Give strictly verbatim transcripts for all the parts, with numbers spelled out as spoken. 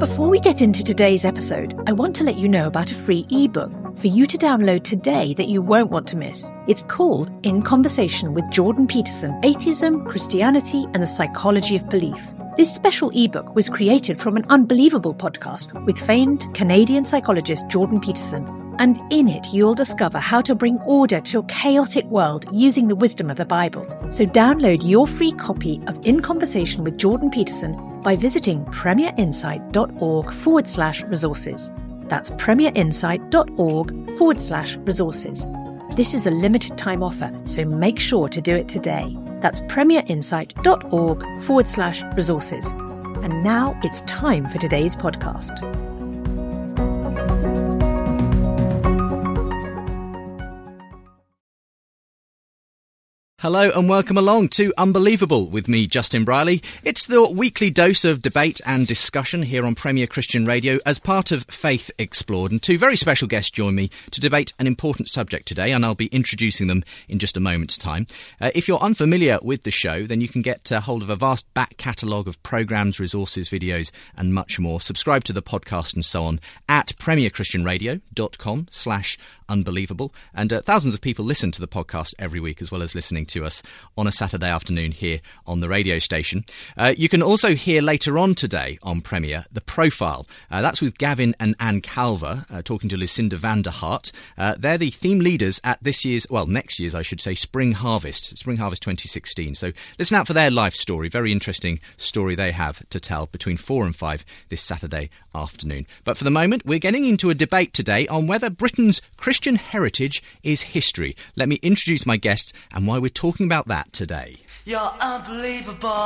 Before we get into today's episode, I want to let you know about a free ebook for you to download today that you won't want to miss. It's called In Conversation with Jordan Peterson, Atheism, Christianity and the Psychology of Belief. This special ebook was created from an unbelievable podcast with famed Canadian psychologist Jordan Peterson. And in it, you'll discover how to bring order to a chaotic world using the wisdom of the Bible. So download your free copy of In Conversation with Jordan Peterson by visiting premierinsight.org forward slash resources. That's premierinsight.org forward slash resources. This is a limited time offer, so make sure to do it today. That's premierinsight.org forward slash resources. And now it's time for today's podcast. Hello and welcome along to Unbelievable with me, Justin Briley. It's the weekly dose of debate and discussion here on Premier Christian Radio as part of Faith Explored. And two very special guests join me to debate an important subject today, and I'll be introducing them in just a moment's time. Uh, if you're unfamiliar with the show, then you can get uh, hold of a vast back catalogue of programmes, resources, videos and much more. Subscribe to the podcast and so on at premierchristianradio.com slash unbelievable. And uh, thousands of people listen to the podcast every week, as well as listening to us on a Saturday afternoon here on the radio station. Uh, you can also hear later on today on Premier The Profile. Uh, that's with Gavin and Anne Calver uh, talking to Lucinda van der Hart. Uh, they're the theme leaders at this year's, well, next year's, I should say, Spring Harvest, Spring Harvest twenty sixteen. So listen out for their life story. Very interesting story they have to tell between four and five this Saturday afternoon. But for the moment, we're getting into a debate today on whether Britain's Christian heritage is history. Let me introduce my guests and why we're talking about that today. You're unbelievable.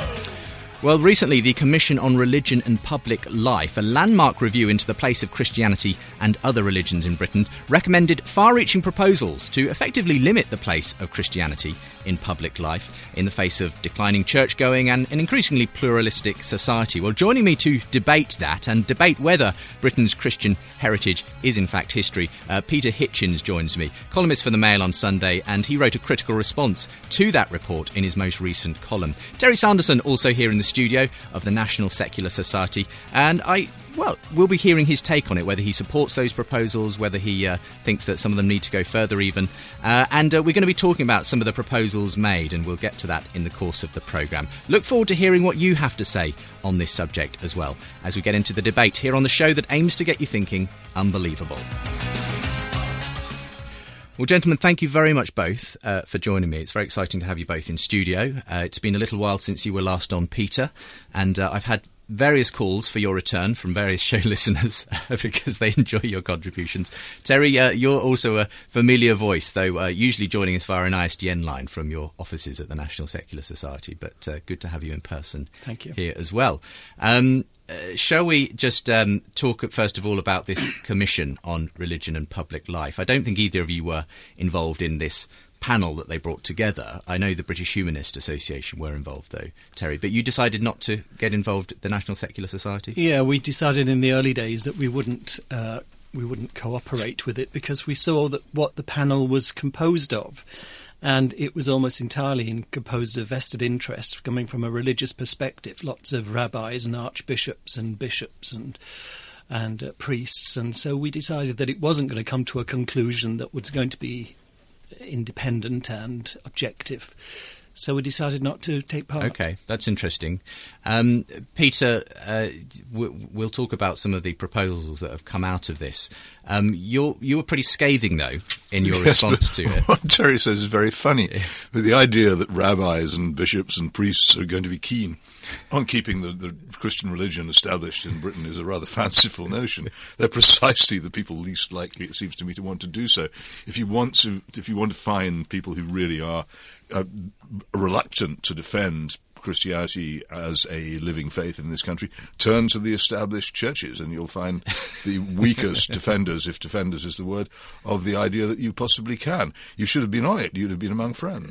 Well, recently the Commission on Religion and Public Life, a landmark review into the place of Christianity and other religions in Britain, recommended far-reaching proposals to effectively limit the place of Christianity in public life in the face of declining church-going and an increasingly pluralistic society. Well, joining me to debate that and debate whether Britain's Christian heritage is in fact history, uh, Peter Hitchens joins me, columnist for the Mail on Sunday, and he wrote a critical response to that report in his most recent column. Terry Sanderson also here in the studio of the National Secular Society, and I Well, we'll be hearing his take on it, whether he supports those proposals, whether he uh, thinks that some of them need to go further even. Uh, and uh, we're going to be talking about some of the proposals made, and we'll get to that in the course of the programme. Look forward to hearing what you have to say on this subject as well, as we get into the debate here on the show that aims to get you thinking unbelievable. Well, gentlemen, thank you very much both uh, for joining me. It's very exciting to have you both in studio. Uh, it's been a little while since you were last on, Peter, and uh, I've had various calls for your return from various show listeners because they enjoy your contributions. Terry, uh, you're also a familiar voice, though uh, usually joining us via an I S D N line from your offices at the National Secular Society, but uh, good to have you in person. Thank you. Here as well. Um, uh, shall we just um, talk first of all about this Commission on Religion and Public Life? I don't think either of you were involved in this panel that they brought together. I know the British Humanist Association were involved, though, Terry, but you decided not to get involved at the National Secular Society? Yeah, we decided in the early days that we wouldn't uh, we wouldn't cooperate with it because we saw that what the panel was composed of, and it was almost entirely in, composed of vested interests coming from a religious perspective, lots of rabbis and archbishops and bishops and and uh, priests, and so we decided that it wasn't going to come to a conclusion that was going to be independent and objective. So we decided not to take part. Okay, that's interesting. Um, Peter, uh, w- we'll talk about some of the proposals that have come out of this. Um, you're, you were pretty scathing, though, in your yes, response to it. What Terry says is very funny. But the idea that rabbis and bishops and priests are going to be keen on keeping the, the Christian religion established in Britain is a rather fanciful notion. They're precisely the people least likely, it seems to me, to want to do so. If you want to, if you want to find people who really are uh, reluctant to defend Christianity as a living faith in this country, turn to the established churches and you'll find the weakest defenders, if defenders is the word, of the idea that you possibly can. You should have been on it. You'd have been among friends.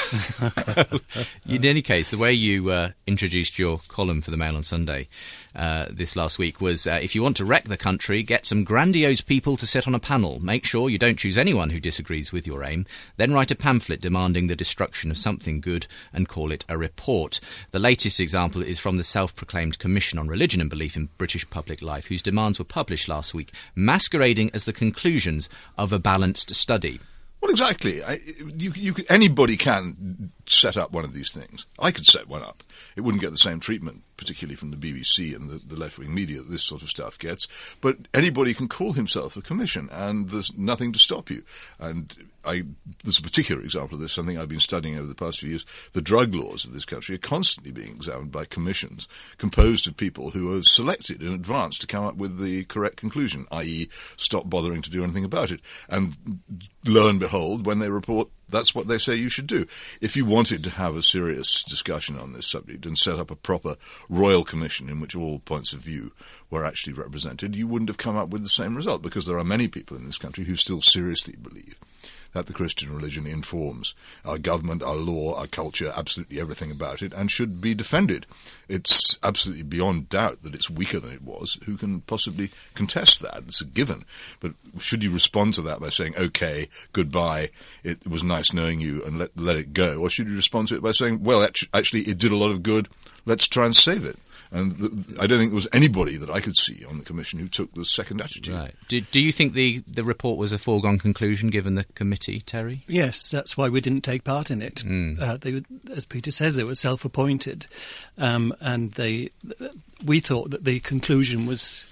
In any case, the way you uh, introduced your column for the Mail on Sunday uh, this last week was, uh, if you want to wreck the country, get some grandiose people to sit on a panel. Make sure you don't choose anyone who disagrees with your aim. Then write a pamphlet demanding the destruction of something good and call it a report. The latest example is from the self-proclaimed Commission on Religion and Belief in British Public Life, whose demands were published last week, masquerading as the conclusions of a balanced study. Well, exactly. I, you, you, anybody can set up one of these things. I could set one up. It wouldn't get the same treatment, particularly from the B B C and the, the left-wing media, that this sort of stuff gets. But anybody can call himself a commission, and there's nothing to stop you. And I, there's a particular example of this, something I've been studying over the past few years. The drug laws of this country are constantly being examined by commissions composed of people who are selected in advance to come up with the correct conclusion, that is stop bothering to do anything about it. And lo and behold, when they report, that's what they say you should do. If you wanted to have a serious discussion on this subject and set up a proper royal commission in which all points of view were actually represented, you wouldn't have come up with the same result, because there are many people in this country who still seriously believe that the Christian religion informs our government, our law, our culture, absolutely everything about it, and should be defended. It's absolutely beyond doubt that it's weaker than it was. Who can possibly contest that? It's a given. But should you respond to that by saying, OK, goodbye, it was nice knowing you, and let, let it go? Or should you respond to it by saying, well, actually, it did a lot of good, let's try and save it? And the, I don't think there was anybody that I could see on the Commission who took the second attitude. Right. Do, do you think the, the report was a foregone conclusion given the committee, Terry? Yes, that's why we didn't take part in it. Mm. Uh, they, as Peter says, they were self-appointed, um, and they we thought that the conclusion was...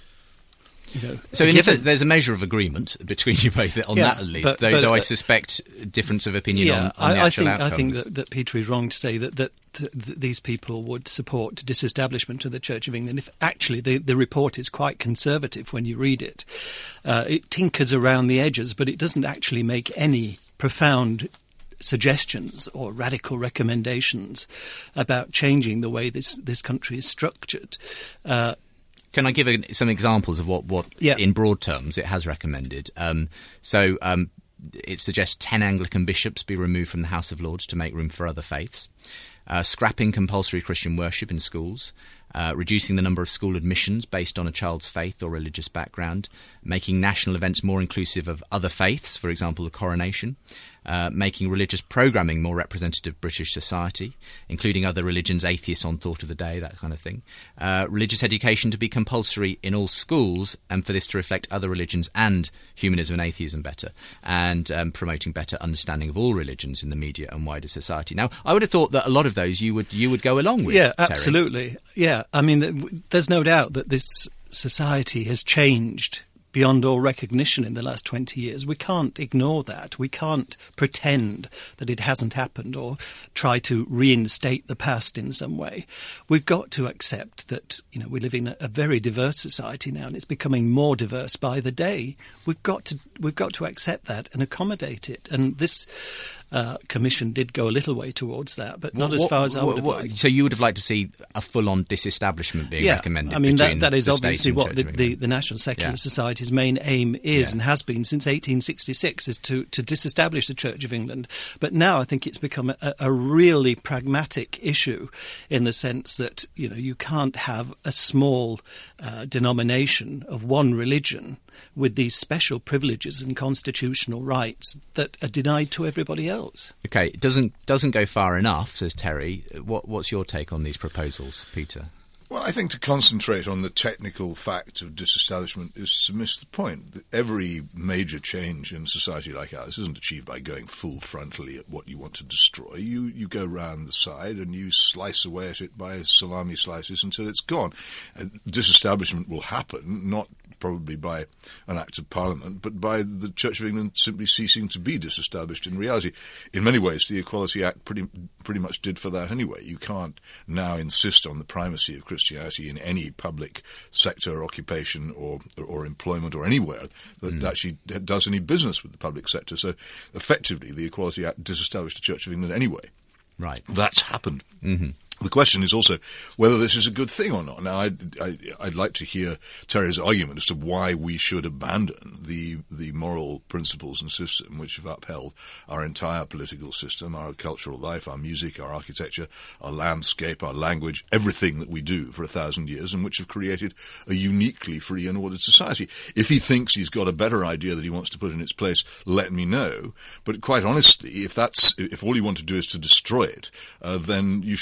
You know, so in a given, sense, there's a measure of agreement between you both on yeah, that, at least, but, though, but, though I uh, suspect difference of opinion yeah, on, on I, the I actual think, outcomes. I think that, that Peter is wrong to say that, that th- these people would support disestablishment of the Church of England. If actually the, the report is quite conservative when you read it. Uh, it tinkers around the edges, but it doesn't actually make any profound suggestions or radical recommendations about changing the way this, this country is structured. Uh, Can I give a, some examples of what, what yeah. in broad terms, it has recommended? Um, so um, it suggests ten Anglican bishops be removed from the House of Lords to make room for other faiths, uh, scrapping compulsory Christian worship in schools, uh, reducing the number of school admissions based on a child's faith or religious background, making national events more inclusive of other faiths, for example, the coronation, uh, making religious programming more representative of British society, including other religions, atheists on Thought of the Day, that kind of thing. Uh, religious education to be compulsory in all schools, and for this to reflect other religions and humanism and atheism better, and um, promoting better understanding of all religions in the media and wider society. Now, I would have thought that a lot of those you would you would go along with. Yeah, Terry. absolutely. Yeah, I mean, there's no doubt that this society has changed beyond all recognition in the last twenty years. We can't ignore that. We can't pretend that it hasn't happened or try to reinstate the past in some way. We've got to accept that, you know, we live in a, a very diverse society now, and it's becoming more diverse by the day. We've got to we've got to accept that and accommodate it. And this Uh, commission did go a little way towards that, but not what, as far as I would have what, liked. So you would have liked to see a full-on disestablishment being yeah, recommended? I mean, that, between that is the obviously state and what Church the, of the, England. the National Secular Yeah. Society's main aim is Yeah. and has been since eighteen sixty-six, is to, to disestablish the Church of England. But now I think it's become a, a really pragmatic issue in the sense that, you know, you can't have a small uh, denomination of one religion with these special privileges and constitutional rights that are denied to everybody else. Okay, it doesn't doesn't go far enough, says Terry. What, what's your take on these proposals, Peter? Well, I think to concentrate on the technical fact of disestablishment is to miss the point. That every major change in society like ours isn't achieved by going full frontally at what you want to destroy. You you go round the side and you slice away at it by salami slices until it's gone. Uh, disestablishment will happen, not probably by an act of Parliament, but by the Church of England simply ceasing to be disestablished in reality. In many ways, the Equality Act pretty pretty much did for that anyway. You can't now insist on the primacy of Christianity in any public sector or occupation or, or employment or anywhere that mm. actually does any business with the public sector. So effectively, the Equality Act disestablished the Church of England anyway. Right. That's happened. Mm-hmm. The question is also whether this is a good thing or not. Now, I'd, I, I'd like to hear Terry's argument as to why we should abandon the the moral principles and system which have upheld our entire political system, our cultural life, our music, our architecture, our landscape, our language, everything that we do for a thousand years, and which have created a uniquely free and ordered society. If he thinks he's got a better idea that he wants to put in its place, let me know. But quite honestly, if that's if all you want to do is to destroy it, uh, then you should also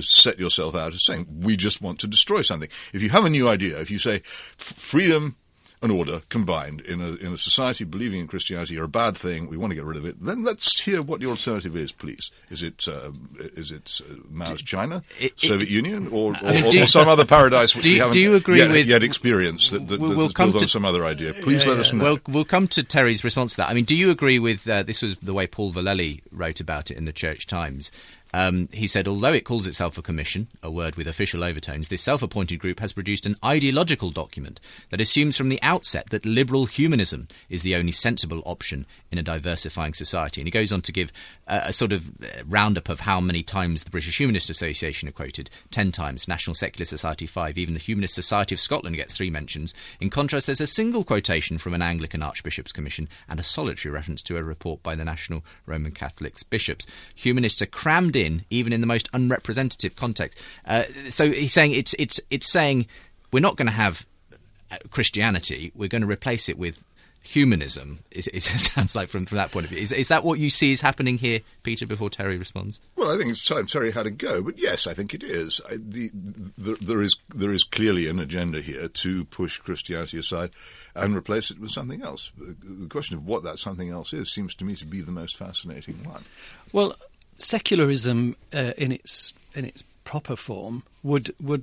set yourself out as saying, we just want to destroy something. If you have a new idea, if you say freedom and order combined in a in a society believing in Christianity are a bad thing, we want to get rid of it, then let's hear what your alternative is, please. Is it uh, is it uh, Mao's China, it, Soviet it, Union, or, or, I mean, or, you, or some other paradise which do you, we haven't do you agree yet, with, yet experienced that, that, we'll that's come built to, on some other idea? Please yeah, let yeah. us know. We'll, we'll come to Terry's response to that. I mean, do you agree with, uh, this was the way Paul Vallely wrote about it in the Church Times. Um, he said, although it calls itself a commission, a word with official overtones, this self-appointed group has produced an ideological document that assumes from the outset that liberal humanism is the only sensible option in a diversifying society. And he goes on to give uh, a sort of roundup of how many times the British Humanist Association are quoted. Ten times, National Secular Society five, even the Humanist Society of Scotland gets three mentions. In contrast, there's a single quotation from an Anglican Archbishop's Commission and a solitary reference to a report by the National Roman Catholic Bishops. Humanists are crammed in, even in the most unrepresentative context. Uh, so he's saying it's it's it's saying we're not going to have Christianity, we're going to replace it with humanism. It, it sounds like from, from that point of view. Is, is that what you see is happening here, Peter, before Terry responds? Well, I think it's time Terry had a go, but yes, I think it is. I, the, the, there is there is clearly an agenda here to push Christianity aside and replace it with something else. The question of what that something else is seems to me to be the most fascinating one. Well, secularism uh, in its in its proper form would would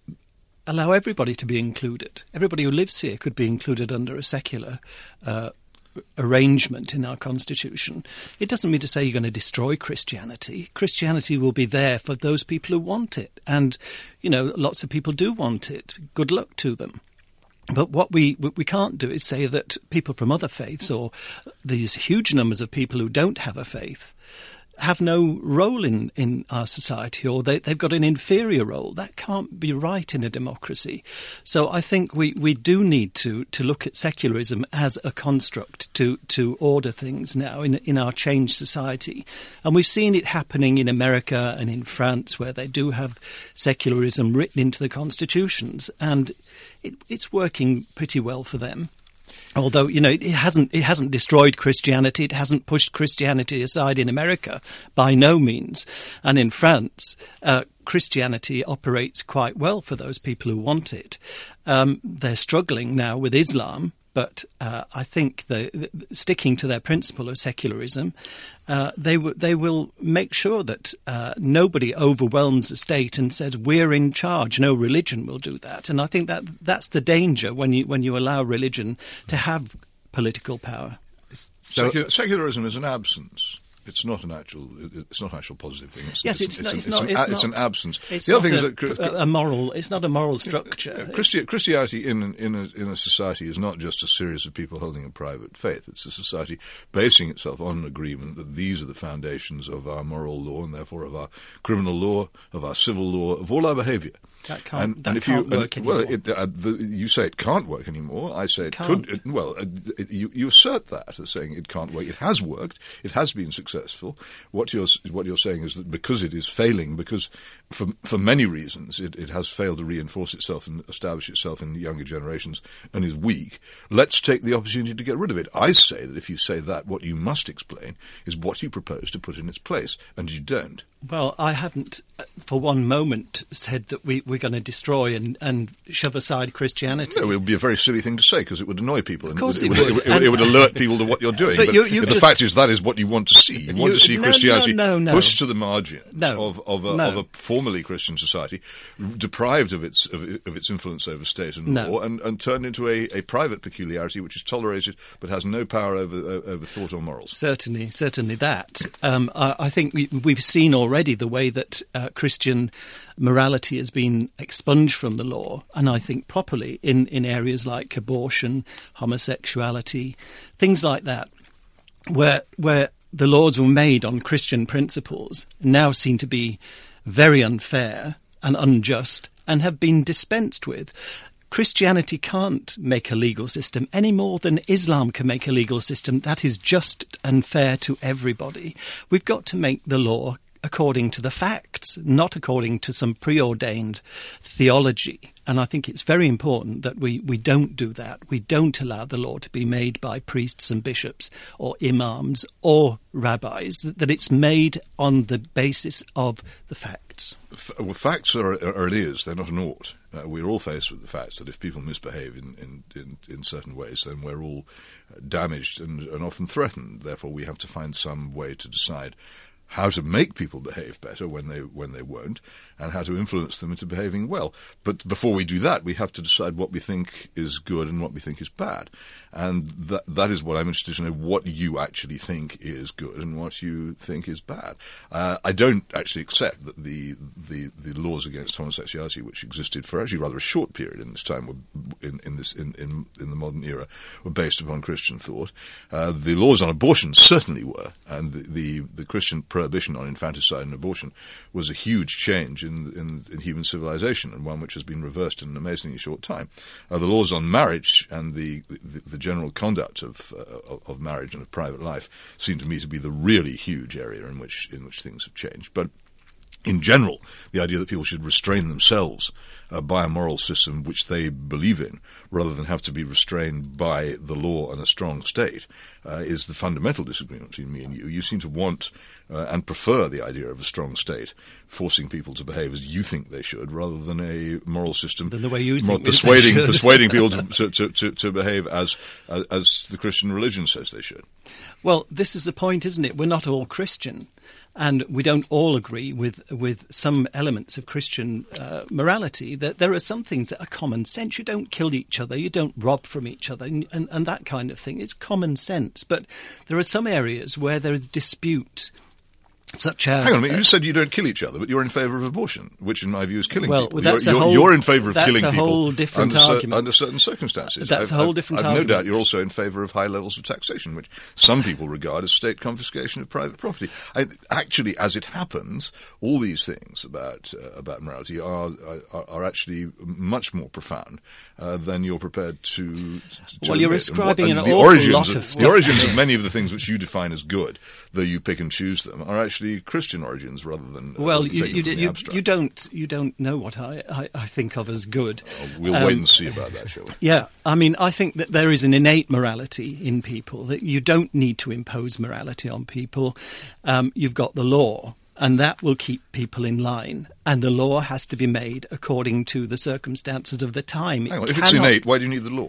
allow everybody to be included. Everybody who lives here could be included under a secular uh, arrangement in our constitution. It doesn't mean to say you're going to destroy Christianity. Christianity will be there for those people who want it, and you know, lots of people do want it. Good luck to them. But what we what we can't do is say that people from other faiths, or these huge numbers of people who don't have a faith, have no role in, in our society, or they, they've got an inferior role. That can't be right in a democracy. So I think we, we do need to, to look at secularism as a construct to, to order things now in, in our changed society. And we've seen it happening in America and in France, where they do have secularism written into the constitutions, and it, it's working pretty well for them. Although, you know, it hasn't it hasn't destroyed Christianity, it hasn't pushed Christianity aside in America, by no means. And in France, uh, Christianity operates quite well for those people who want it. Um, they're struggling now with Islam, but uh, I think the, the, sticking to their principle of secularism, uh, they, w- they will make sure that uh, nobody overwhelms the state and says, we're in charge. No religion will do that. And I think that that's the danger when you, when you allow religion to have political power. So, Secular, secularism is an absence. It's not an actual. It's not an actual positive thing. It's, yes, it's, it's, it's, not, an, it's, it's, not, it's an absence. It's the other not thing a, is that a moral. It's not a moral structure. Christi- Christianity in in a, in a society is not just a series of people holding a private faith. It's a society basing itself on an agreement that these are the foundations of our moral law, and therefore of our criminal law, of our civil law, of all our behaviour. That can't, and, that and if can't you, work and, anymore. Well, it, uh, the, you say it can't work anymore. I say it can't. could. It, well, uh, it, you, you assert that as saying it can't work. It has worked. It has been successful. What you're what you're saying is that because it is failing, because for for many reasons it, it has failed to reinforce itself and establish itself in the younger generations and is weak, let's take the opportunity to get rid of it. I say that if you say that, what you must explain is what you propose to put in its place, and you don't. Well, I haven't uh, for one moment said that we, we're going to destroy and, and shove aside Christianity. No, it would be a very silly thing to say because it would annoy people. Of course it it would. would. It would, it would alert people to what you're doing. But But, you- you've the just- fact is that is what you want to see. You want You- to see no, Christianity no, no, no. pushed to the margins No. of, of, a, No. of a formerly Christian society, deprived of its of, of its influence over state and No. law, and, and turned into a, a private peculiarity which is tolerated but has no power over over thought or morals. Certainly, certainly that. Um, I, I think we, we've seen already the way that uh, Christian morality has been expunged from the law, and I think properly in, in areas like abortion, homosexuality, things like that, where where the laws were made on Christian principles, now seem to be very unfair and unjust and have been dispensed with. Christianity can't make a legal system any more than Islam can make a legal system that is just and fair to everybody. We've got to make the law according to the facts, not according to some preordained theology. And I think it's very important that we, we don't do that. We don't allow the law to be made by priests and bishops or imams or rabbis, that it's made on the basis of the facts. F- well, facts are, are an is, they're not an ought. Uh, we're all faced with the facts that if people misbehave in, in, in, in certain ways, then we're all damaged and, and often threatened. Therefore, we have to find some way to decide how to make people behave better when they when they won't, and how to influence them into behaving well. But before we do that, we have to decide what we think is good and what we think is bad. And that that is what I'm interested to know, what you actually think is good and what you think is bad. Uh, I don't actually accept that the, the the laws against homosexuality, which existed for actually rather a short period in this time, were, in, in this in, in, in the modern era, were based upon Christian thought. Uh, the laws on abortion certainly were, and the, the, the Christian prohibition on infanticide and abortion was a huge change in, in, in human civilization, and one which has been reversed in an amazingly short time. Uh, the laws on marriage and the, the, the general conduct of, uh, of marriage and of private life seem to me to be the really huge area in which in which things have changed. But in general, the idea that people should restrain themselves uh, by a moral system which they believe in, rather than have to be restrained by the law and a strong state, uh, is the fundamental disagreement between me and you. You seem to want uh, and prefer the idea of a strong state forcing people to behave as you think they should, rather than a moral system than the way you more think persuading they should. persuading people to, to, to, to behave as, as as the Christian religion says they should. Well, this is the point, isn't it? We're not all Christian. And we don't all agree with with some elements of Christian uh, morality. That there are some things that are common sense. You don't kill each other, you don't rob from each other, and, and, and that kind of thing. It's common sense. But there are some areas where there is dispute, such as... Hang on a minute, uh, you said you don't kill each other, but you're in favour of abortion, which in my view is killing well, people. That's you're, a you're, whole, you're in favour of that's killing a people whole different under, cer- argument. under certain circumstances. That's I've, a whole I've, different I've argument. no doubt you're also in favour of high levels of taxation, which some people regard as state confiscation of private property. I, actually, as it happens, all these things about uh, about morality are, are are actually much more profound uh, than you're prepared to. to well, you're admit. ascribing And an what, awful origins lot of, of stuff. The origins of many of the things which you define as good, though you pick and choose them, are actually Christian origins rather than. Uh, Well, you, taken you, from the you, abstract. you don't you don't know what I, I, I think of as good. Oh, we'll Um, wait and see about that, shall we? Yeah, I mean, I think that there is an innate morality in people, that you don't need to impose morality on people. Um, you've got the law, and that will keep people in line. And the law has to be made according to the circumstances of the time. It Hang on, if it's cannot- innate, why do you need the law?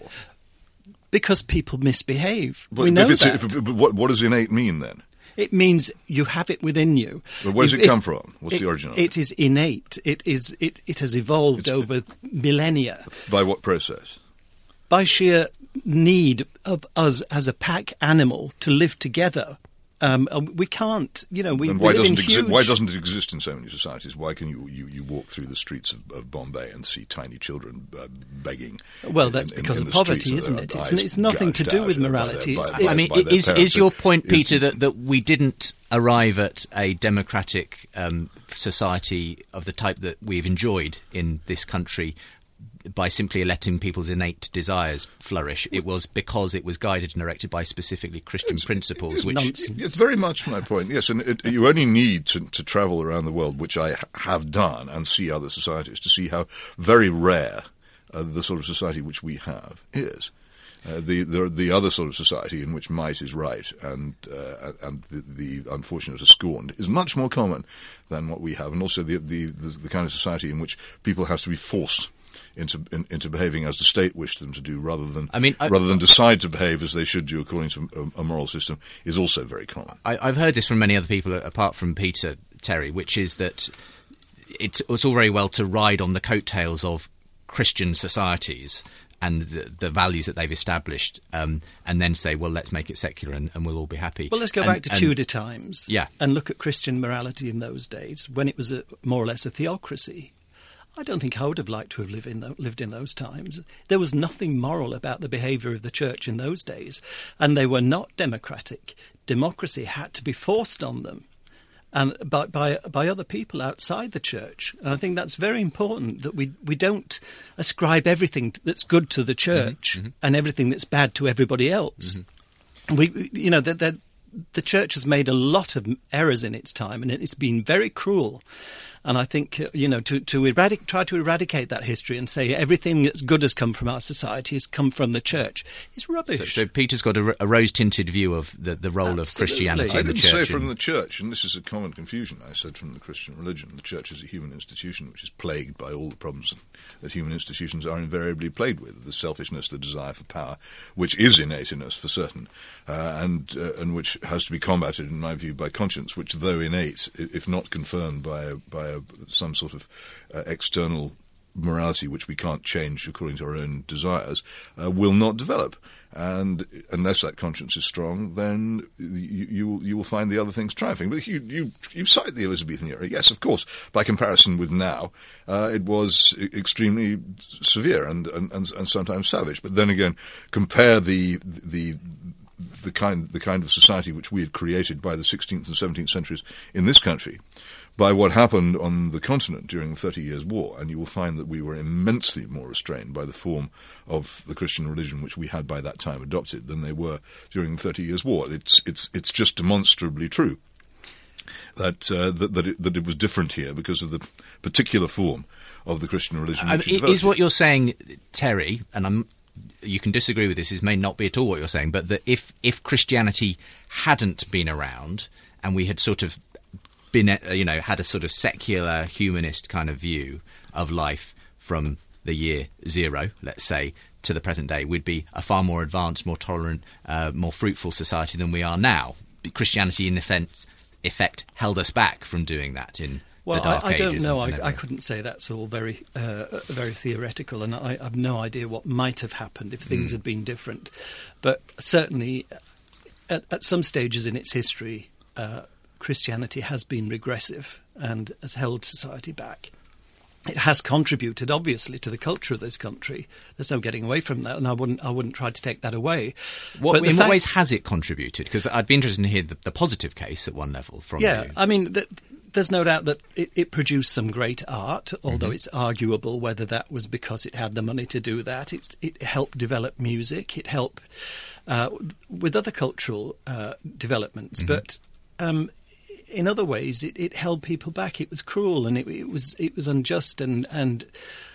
Because people misbehave. But we know if it's, that. if, but what, what does innate mean then? It means you have it within you. But where does If it come from? What's the origin of it? It is innate. It is. It, it has evolved It's- over millennia By what process? by sheer need of us as a pack animal to live together. Um, and we can't, you know, we, And we why live in doesn't, exi- huge... why doesn't it exist in so many societies? Why can you, you, you walk through the streets of, of Bombay and see tiny children uh, begging? Well, in- that's in- because in of the poverty, streets isn't with it? their It's, eyes it's nothing to gouged do out with by their- morality. by It's, their- I mean, by their is, parents. is your point, Is- Peter, that, that we didn't arrive at a democratic um, society of the type that we've enjoyed in this country by simply letting people's innate desires flourish? It was because it was guided and directed by specifically Christian principles, it's which... nonsense. It's very much my point, yes. And it, you only need to, to travel around the world, which I ha- have done, and see other societies to see how very rare uh, the sort of society which we have is. Uh, the, the the other sort of society in which might is right and uh, and the, the unfortunate are scorned is much more common than what we have, and also the the, the, the kind of society in which people have to be forced into in, into behaving as the state wished them to do, rather than I mean, I, rather than decide to behave as they should do according to a, a moral system, is also very common. I, I've heard this from many other people apart from Peter, Terry, which is that it's, it's all very well to ride on the coattails of Christian societies and the, the values that they've established, um, and then say, well, let's make it secular and, and we'll all be happy. Well, let's go and, back to and, Tudor times Yeah. and look at Christian morality in those days, when it was a, more or less a theocracy. I don't think I would have liked to have lived in, th- lived in those times. There was nothing moral about the behaviour of the church in those days, and they were not democratic. Democracy had to be forced on them, and by, by by other people outside the church. And I think that's very important, that we, we don't ascribe everything that's good to the church mm-hmm. and everything that's bad to everybody else. Mm-hmm. We, you know, that that the church has made a lot of errors in its time, and it's been very cruel. And I think, uh, you know, to, to eradic- try to eradicate that history and say everything that's good has come from our society has come from the church is rubbish. So, so Peter's got a, a rose-tinted view of the, the role Absolutely. of Christianity I in the didn't church. say from the church, and this is a common confusion. I said from the Christian religion. The church is a human institution which is plagued by all the problems that human institutions are invariably plagued with: the selfishness, the desire for power, which is innate in us for certain, uh, and uh, and which has to be combated, in my view, by conscience, which, though innate, if not confirmed by a, by a, some sort of uh, external morality which we can't change according to our own desires, uh, will not develop. And unless that conscience is strong, then you, you, you will find the other things triumphing. But you, you, you cite the Elizabethan era. Yes, of course, by comparison with now, uh, it was extremely severe and, and, and, and sometimes savage. But then again, compare the the the kind the kind of society which we had created by the sixteenth and seventeenth centuries in this country by what happened on the continent during the Thirty Years' War, and you will find that we were immensely more restrained by the form of the Christian religion which we had by that time adopted than they were during the Thirty Years' War. It's it's it's just demonstrably true that uh, that that it, that it was different here because of the particular form of the Christian religion. Um, Which it is what you're saying, Terry, and I'm. You can disagree with this. This may not be at all what you're saying, but that if if Christianity hadn't been around and we had sort of been, you know, had a sort of secular humanist kind of view of life from the year zero, let's say, to the present day, we'd be a far more advanced, more tolerant, uh, more fruitful society than we are now. Christianity, in effect, effect held us back from doing that in Well, the Dark I, I don't Ages know. and- I, and I couldn't say that's all very, uh, very theoretical, and I, I have no idea what might have happened if things Mm. had been different. But certainly, at, at some stages in its history, uh, Christianity has been regressive and has held society back. It has contributed, obviously, to the culture of this country. There's no getting away from that, and I wouldn't, I wouldn't try to take that away. What, But the in what fact- ways has it contributed? Because I'd be interested to hear the, the positive case at one level from Yeah, you. I mean, th- there's no doubt that it, it produced some great art, although Mm-hmm. it's arguable whether that was because it had the money to do that. It's, it helped develop music. It helped uh, with other cultural uh, developments. Mm-hmm. But um, in other ways, it, it held people back. It was cruel and it, it was it was unjust. And, and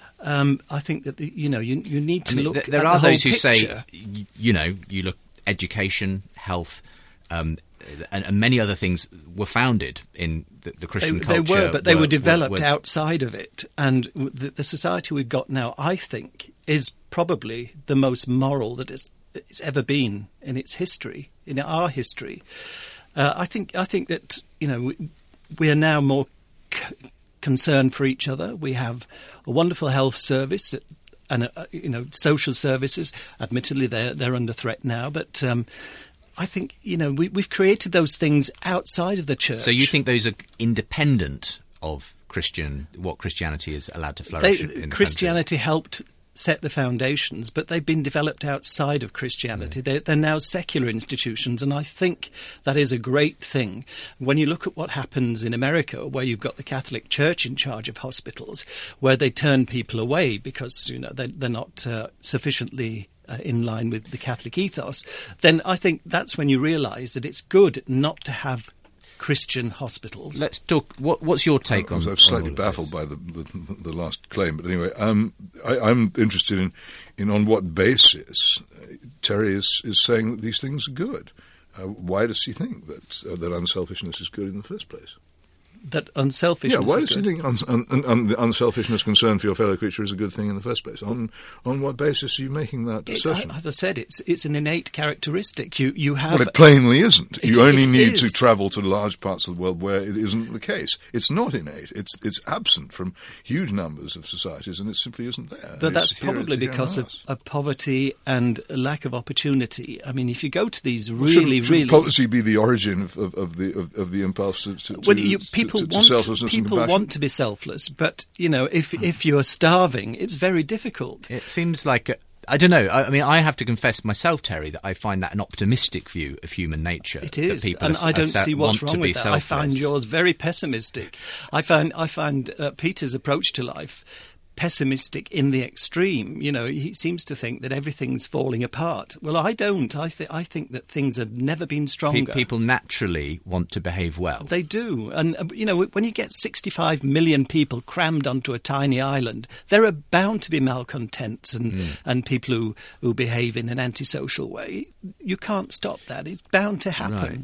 um, I think that, the, you know, you, you need to I mean, look th- at there the are whole those who say, picture. y- you know, you look education, health, um, and, and many other things were founded in the, the They, Christian they culture. were, but they were, were developed were- outside of it. And w- the, the society we've got now, I think, is probably the most moral that it's, it's ever been in its history, in our history. Uh, I think. I think that you know we, we are now more c- concerned for each other. We have a wonderful health service that, and uh, you know, social services. Admittedly, they're they're under threat now, but. Um, I think, you know, we, we've created those things outside of the church. So you think those are independent of Christian, what Christianity is allowed to they, flourish in the Christianity helped set the foundations, but they've been developed outside of Christianity. They're, they're now secular institutions, and I think that is a great thing. When you look at what happens in America, where you've got the Catholic Church in charge of hospitals, where they turn people away because, you know, they, they're not uh, sufficiently Uh, in line with the Catholic ethos, then I think that's when you realise that it's good not to have Christian hospitals. Let's talk. What, what's your take I was, on? I was slightly on all of baffled this? by the, the the last claim, but anyway, um, I, I'm interested in, in on what basis uh, Terry is, is saying that these things are good. Uh, why does he think that uh, that unselfishness is good in the first place? That unselfishness Yeah, why is does he good. think un, un, un, the unselfishness, concern for your fellow creature is a good thing in the first place? On on what basis are you making that It- assertion? as I said, it's it's an innate characteristic. You you have Well, it plainly isn't. It- You only it need is. to travel to large parts of the world where it isn't the case. It's not innate. It's it's absent from huge numbers of societies, and it simply isn't there. But It's that's here, probably it's here because and of, us. of poverty and a lack of opportunity. I mean, if you go to these Well, shouldn't- really, shouldn't really poverty be the origin of, of, of the of, of the impulse to, to, well, to, you, to- people to, to want selflessness and people compassion? want to be selfless, but you know, if if you're starving, it's very difficult. It seems like. A, I don't know. I, I mean, I have to confess myself, Terry, that I find that an optimistic view of human nature. It that is, people and are, I don't are, see want what's to wrong be with that. I find selfless. yours very pessimistic. I find I find uh, Peter's approach to life pessimistic in the extreme. You know, he seems to think that everything's falling apart. Well, I don't. I, th- I think that things have never been stronger. Pe- people naturally want to behave well. They do. And, uh, you know, when you get sixty-five million people crammed onto a tiny island, there are bound to be malcontents and, mm. and people who, who behave in an antisocial way. You can't stop that. It's bound to happen. Right.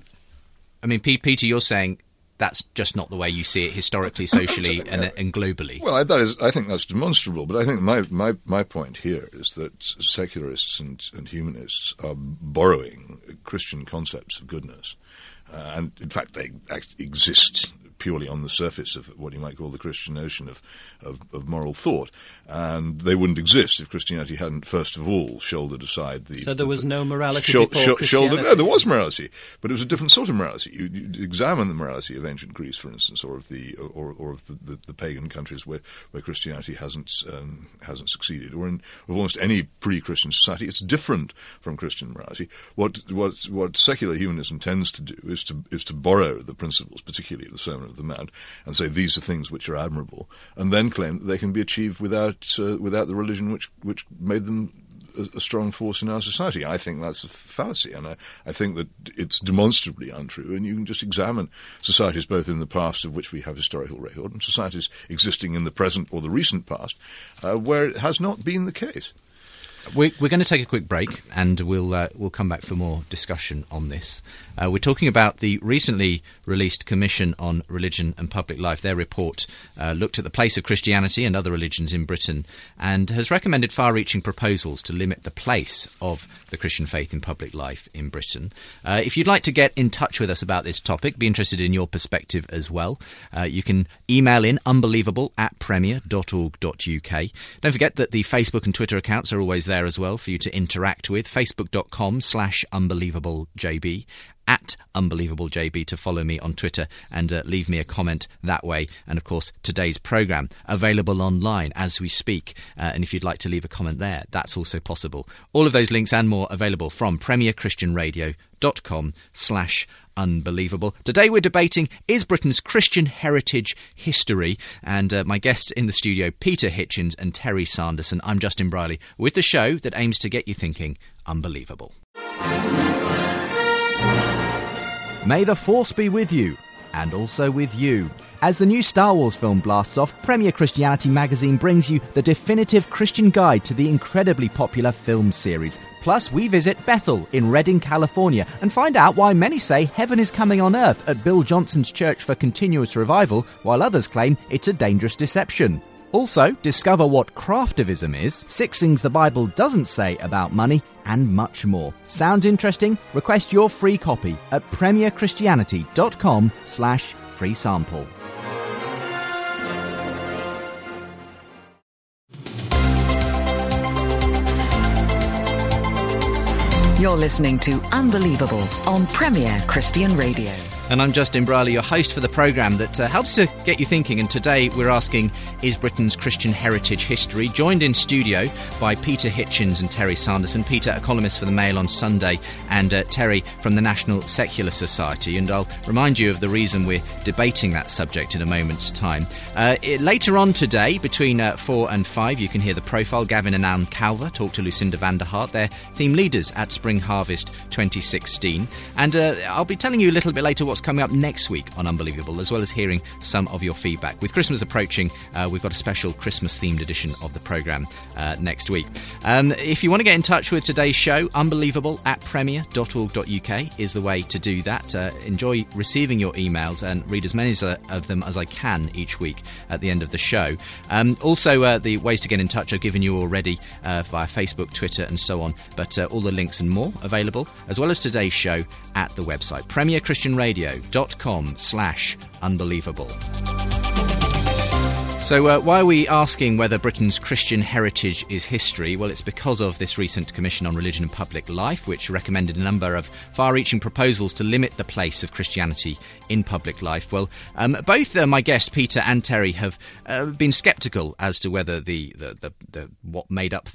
I mean, P- Peter, you're saying that's just not the way you see it historically, socially, and, and globally. Well, I, that is, I think that's demonstrable. But I think my, my, my point here is that secularists and, and humanists are borrowing Christian concepts of goodness. Uh, and, in fact, they act, exist purely on the surface of what you might call the Christian notion of, of, of moral thought. And they wouldn't exist if Christianity hadn't, first of all, shouldered aside the... So there was the, no morality shou- before shou- Christianity? Shouldered, no, there was morality, but it was a different sort of morality. You, you examine the morality of ancient Greece, for instance, or of the or, or of the, the, the pagan countries where, where Christianity hasn't um, hasn't succeeded, or in almost any pre-Christian society, it's different from Christian morality. What what what secular humanism tends to do is to is to borrow the principles, particularly the Sermon of the Mount, and say these are things which are admirable, and then claim that they can be achieved without uh, without the religion which which made them a, a strong force in our society. I think that's a fallacy, and I, I think that it's demonstrably untrue, and you can just examine societies both in the past, of which we have historical record, and societies existing in the present or the recent past, uh, where it has not been the case. We're, we're going to take a quick break, and we'll uh, we'll come back for more discussion on this. Uh, we're talking about the recently released Commission on Religion and Public Life. Their report uh, looked at the place of Christianity and other religions in Britain and has recommended far-reaching proposals to limit the place of the Christian faith in public life in Britain. Uh, if you'd like to get in touch with us about this topic, be interested in your perspective as well, uh, you can email in unbelievable at premier dot org dot uk. Don't forget that the Facebook and Twitter accounts are always there as well for you to interact with. Facebook.com slash unbelievableJB, at unbelievableJB to follow me on Twitter and uh, leave me a comment that way. And, of course, today's programme available online as we speak. Uh, and if you'd like to leave a comment there, that's also possible. All of those links and more available from premierchristianradio.com slash unbelievable. Today we're debating, is Britain's Christian heritage history? And uh, my guests in the studio, Peter Hitchens and Terry Sanderson. I'm Justin Briley with the show that aims to get you thinking unbelievable. May the Force be with you, and also with you. As the new Star Wars film blasts off, Premier Christianity magazine brings you the definitive Christian guide to the incredibly popular film series. Plus, we visit Bethel in Redding, California, and find out why many say heaven is coming on earth at Bill Johnson's Church for Continuous Revival, while others claim it's a dangerous deception. Also, discover what craftivism is, six things the Bible doesn't say about money, and much more. Sounds interesting? Request your free copy at premierchristianity.com slash free sample. You're listening to Unbelievable on Premier Christian Radio. And I'm Justin Briley, your host for the programme that uh, helps to get you thinking. And today we're asking, is Britain's Christian heritage history? Joined in studio by Peter Hitchens and Terry Sanderson. Peter, a columnist for the Mail on Sunday, and uh, Terry from the National Secular Society. And I'll remind you of the reason we're debating that subject in a moment's time. Uh, it, later on today, between uh, four and five, you can hear the profile. Gavin and Anne Calver talk to Lucinda van der Hart. They're theme leaders at Spring Harvest twenty sixteen. And uh, I'll be telling you a little bit later what coming up next week on Unbelievable, as well as hearing some of your feedback. With Christmas approaching, uh, we've got a special Christmas-themed edition of the programme uh, next week. Um, if you want to get in touch with today's show, unbelievable at premier dot org dot uk is the way to do that. Uh, enjoy receiving your emails and read as many of them as I can each week at the end of the show. Um, also, uh, the ways to get in touch I've given you already uh, via Facebook, Twitter and so on, but uh, all the links and more available, as well as today's show at the website premierchristianradio.com slash unbelievable. So uh, why are we asking whether Britain's Christian heritage is history? Well, it's because of this recent Commission on Religion and Public Life, which recommended a number of far-reaching proposals to limit the place of Christianity in public life. Well, um, both uh, my guests, Peter and Terry, have uh, been sceptical as to whether the, the, the, the what made up the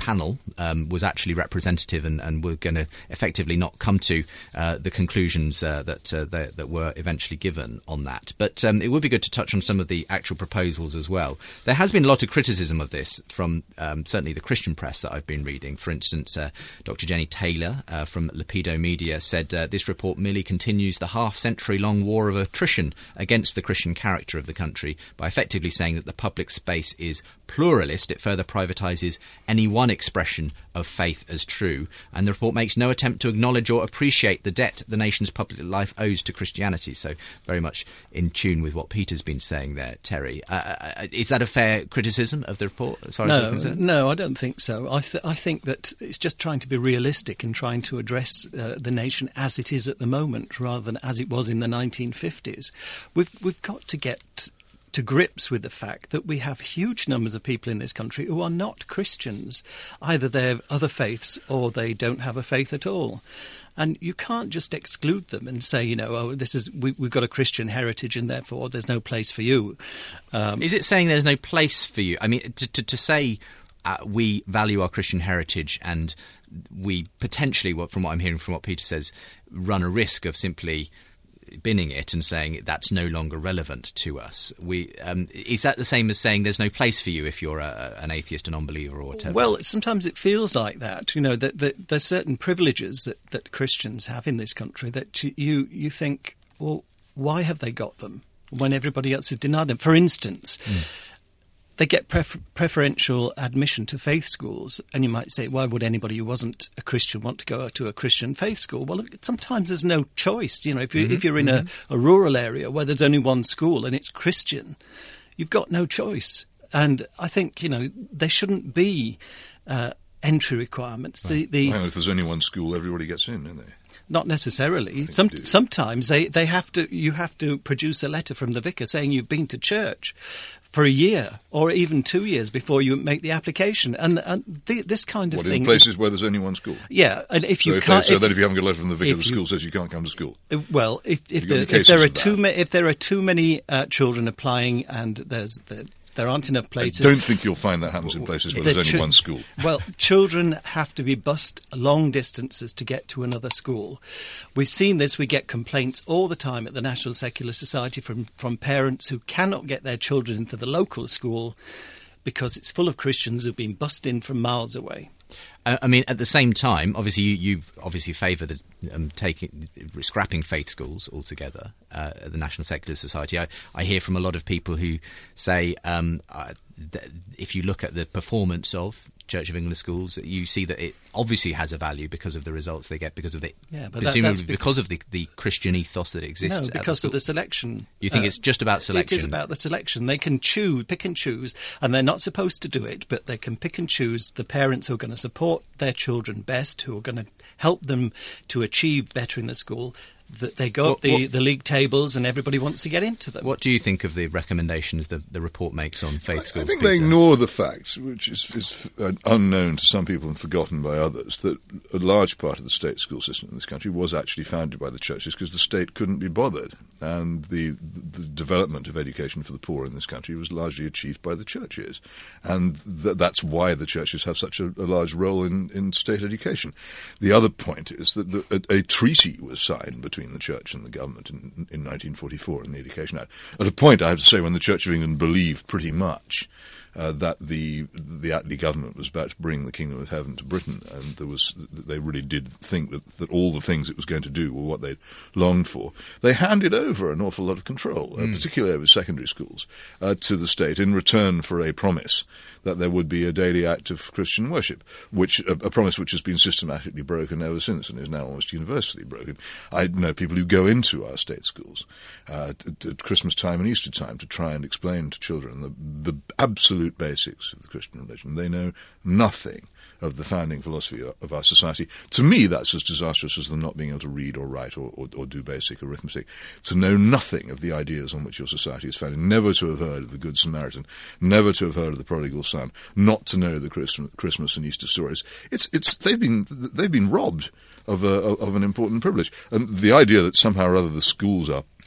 panel um, was actually representative and, and were going to effectively not come to uh, the conclusions uh, that, uh, that that were eventually given on that. But um, it would be good to touch on some of the actual proposals as well. There has been a lot of criticism of this from um, certainly the Christian press that I've been reading. For instance, uh, Doctor Jenny Taylor uh, from Lepido Media said uh, this report merely continues the half-century-long war of attrition against the Christian character of the country by effectively saying that the public space is pluralist. It further privatises any one expression of faith as true, and the report makes no attempt to acknowledge or appreciate the debt the nation's public life owes to Christianity. So very much in tune with what Peter's been saying there, Terry. Uh, is that a fair criticism of the report as far no, as you're concerned? No, I don't think so. I, th- I think that it's just trying to be realistic and trying to address uh, the nation as it is at the moment rather than as it was in the nineteen fifties. We've, we've got to get to grips with the fact that we have huge numbers of people in this country who are not Christians. Either they're other faiths or they don't have a faith at all. And you can't just exclude them and say, you know, oh, this is we, we've got a Christian heritage and therefore there's no place for you. Um, is it saying there's no place for you? I mean, to, to, to say uh, we value our Christian heritage and we potentially, from what I'm hearing from what Peter says, run a risk of simply binning it and saying that's no longer relevant to us. We um, is that the same as saying there's no place for you if you're a, an atheist, an unbeliever, or whatever? Well, sometimes it feels like that. You know, that, that there's certain privileges that, that Christians have in this country that you you think, well, why have they got them when everybody else has denied them? For instance, mm. they get prefer- preferential admission to faith schools, and you might say, why would anybody who wasn't a Christian want to go to a Christian faith school? Well, sometimes there's no choice. You know, if, you, mm-hmm. if you're in mm-hmm. a, a rural area where there's only one school and it's Christian, you've got no choice. And I think, you know, there shouldn't be uh, entry requirements. Right. The, the, well, if there's only one school, everybody gets in, don't they? Not necessarily. Some, sometimes they, they have to. You have to produce a letter from the vicar saying you've been to church for a year or even two years before you make the application. And, and the, this kind of what, thing... in places where there's only one school? Yeah. And if you so if can't... They, so if, that if you haven't got a letter from the vicar, the you, school says you can't come to school? Well, if, if, the, if, there, are too ma- if there are too many uh, children applying and there's... The, There aren't enough places. I don't think you'll find that happens in places where there's only ch- one school. Well, children have to be bused long distances to get to another school. We've seen this. We get complaints all the time at the National Secular Society from, from parents who cannot get their children into the local school because it's full of Christians who've been bussed in from miles away. Uh, I mean, at the same time, obviously, you, you obviously favour the um, taking scrapping faith schools altogether uh, at the National Secular Society. I, I hear from a lot of people who say um, uh, th- if you look at the performance of Church of England schools, you see that it obviously has a value because of the results they get, because of the yeah, but presumably that, that's because, because of the, the Christian ethos that exists. No, because the of the selection. You think uh, it's just about selection? It is about the selection. They can choose, pick and choose, and they're not supposed to do it, but they can pick and choose the parents who are going to support their children best, who are going to help them to achieve better in the school. That they go what, up the, what, the league tables and everybody wants to get into them. What do you think of the recommendations the, the report makes on faith schools? I think Peter? they ignore the fact, which is, is unknown to some people and forgotten by others, that a large part of the state school system in this country was actually founded by the churches because the state couldn't be bothered. And the, the development of education for the poor in this country was largely achieved by the churches. And th- that's why the churches have such a, a large role in, in state education. The other point is that the, a, a treaty was signed between the church and the government in, in nineteen forty-four in the Education Act. At a point, I have to say, when the Church of England believed pretty much uh, that the the Attlee government was about to bring the Kingdom of Heaven to Britain, and there was they really did think that, that all the things it was going to do were what they'd longed for. They handed over an awful lot of control, mm. uh, particularly over secondary schools, uh, to the state in return for a promise that there would be a daily act of Christian worship, which a, a promise which has been systematically broken ever since and is now almost universally broken. I know people who go into our state schools uh, at, at Christmas time and Easter time to try and explain to children the, the absolute basics of the Christian religion. They know nothing of the founding philosophy of our society. To me, that's as disastrous as them not being able to read or write or, or, or do basic arithmetic. To know nothing of the ideas on which your society is founded, never to have heard of the Good Samaritan, never to have heard of the Prodigal Son, not to know the Christmas and Easter stories. It's it's they've been they've been robbed of a of an important privilege. And the idea that somehow or other the schools are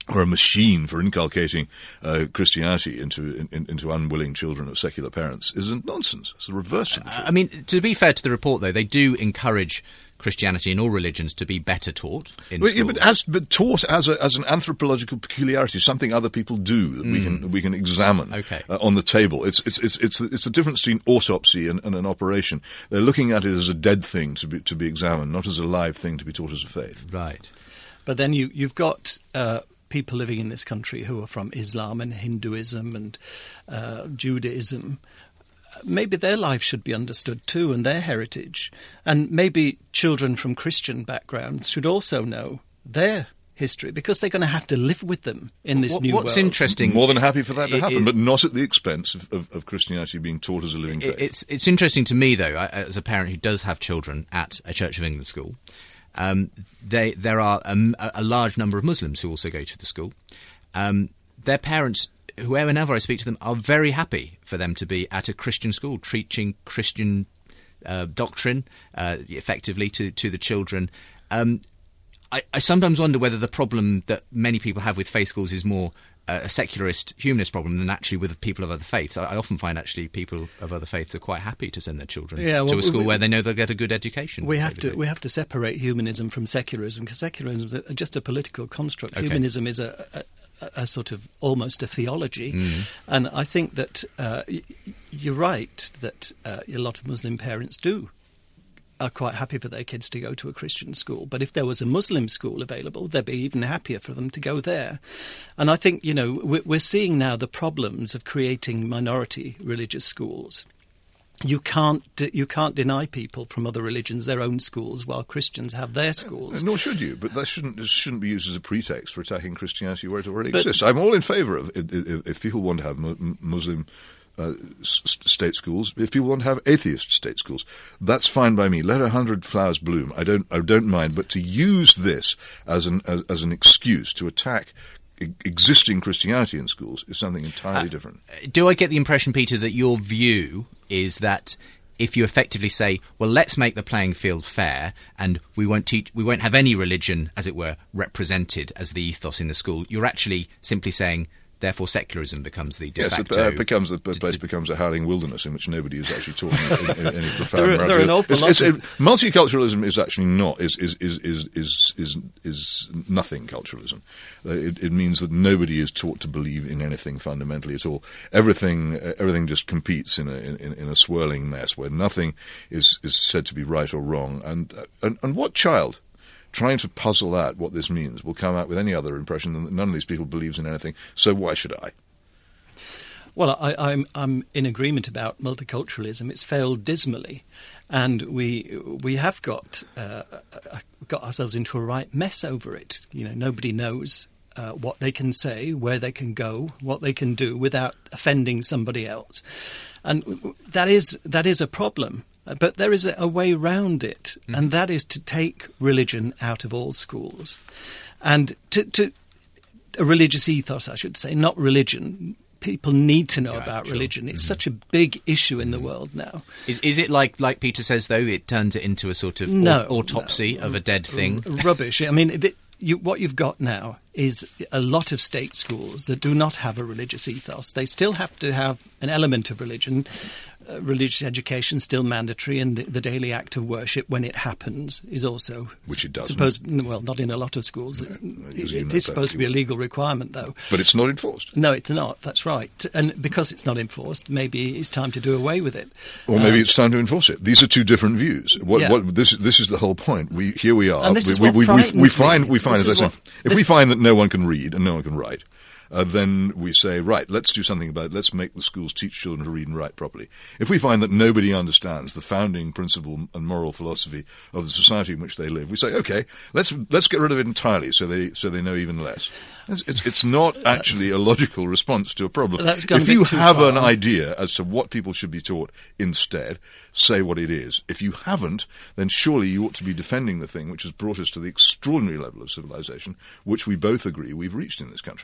or a machine for inculcating uh, Christianity into in, into unwilling children of secular parents is nonsense. It's the reverse of the truth. I mean, to be fair to the report, though, they do encourage Christianity and all religions to be better taught in well, schools. yeah, but, as, but taught as, a, as an anthropological peculiarity, something other people do that mm. we can we can examine okay. uh, on the table. It's it's it's it's it's the difference between autopsy and, and an operation. They're looking at it as a dead thing to be to be examined, not as a live thing to be taught as a faith. Right. But then you you've got Uh, people living in this country who are from Islam and Hinduism and uh, Judaism. Maybe their life should be understood too, and their heritage. And maybe children from Christian backgrounds should also know their history, because they're going to have to live with them in this what, new what's world. What's interesting... More than happy for that to it, happen, it, but not at the expense of, of, of Christianity being taught as a living faith. It's, it's interesting to me, though, as a parent who does have children at a Church of England school, Um, they, there are a, a large number of Muslims who also go to the school. Um, their parents, whenever I speak to them, are very happy for them to be at a Christian school, teaching Christian uh, doctrine uh, effectively to, to the children. Um, I, I sometimes wonder whether the problem that many people have with faith schools is more a secularist, humanist problem than actually with people of other faiths. I, I often find actually people of other faiths are quite happy to send their children yeah, well, to a school we, where they know they'll get a good education. We have to we have to separate humanism from secularism, because secularism is just a political construct. Okay. Humanism is a, a, a sort of almost a theology, mm. and I think that uh, you're right that uh, a lot of Muslim parents do are quite happy for their kids to go to a Christian school. But if there was a Muslim school available, they'd be even happier for them to go there. And I think, you know, we're seeing now the problems of creating minority religious schools. You can't you can't deny people from other religions their own schools while Christians have their schools. Nor should you, but that shouldn't this shouldn't be used as a pretext for attacking Christianity where it already but, exists. I'm all in favour of if, if people want to have Muslim Uh, state schools, if people want to have atheist state schools, that's fine by me. Let a hundred flowers bloom. I don't, I don't mind. But to use this as an as, as an excuse to attack e- existing Christianity in schools is something entirely uh, different. Do I get the impression, Peter, that your view is that if you effectively say, well, let's make the playing field fair, and we won't teach, we won't have any religion, as it were, represented as the ethos in the school, you're actually simply saying, therefore, secularism becomes the de yes, facto... Yes, it uh, becomes, the place becomes a howling wilderness in which nobody is actually talking in, in, in any profound there, there are an awful it's, lot it's, of... it, multiculturalism is actually not, is is is is is, is, is nothing culturalism. Uh, it, it means that nobody is taught to believe in anything fundamentally at all. Everything uh, everything just competes in a in, in a swirling mess where nothing is, is said to be right or wrong. And, uh, and, and what child trying to puzzle out what this means will come out with any other impression than that none of these people believes in anything, so why should I? Well, I, I'm, I'm in agreement about multiculturalism. It's failed dismally, and we we have got uh, got ourselves into a right mess over it. You know, nobody knows uh, what they can say, where they can go, what they can do without offending somebody else, and that is that is a problem. But there is a, a way round it, mm. and that is to take religion out of all schools. And to, to a religious ethos, I should say, not religion. People need to know yeah, about sure. religion. It's mm-hmm. such a big issue in the world now. Is, is it like, like Peter says, though, it turns it into a sort of no, autopsy no. of a dead thing? R- rubbish. I mean, the, you, what you've got now is a lot of state schools that do not have a religious ethos. They still have to have an element of religion. Uh, religious education still mandatory, and the, the daily act of worship when it happens is also which it does. Supposed, well, not in a lot of schools. No, it, it is supposed to be a legal requirement, though. But it's not enforced. No, it's not. That's right. And because it's not enforced, maybe it's time to do away with it. Or maybe um, it's time to enforce it. These are two different views. What, yeah. what, this, this is the whole point. We here we are. And this is we, what we, we, we find me. we find this as I what, say, if we find that no one can read and no one can write. Uh, then we say, right, let's do something about it. Let's make the schools teach children to read and write properly. If we find that nobody understands the founding principle and moral philosophy of the society in which they live, we say, okay, let's let's get rid of it entirely, so they so they know even less. It's it's, it's not actually a logical response to a problem. That's gone if a bit you too have far. an idea as to what people should be taught instead, say what it is. If you haven't, then surely you ought to be defending the thing which has brought us to the extraordinary level of civilization which we both agree we've reached in this country.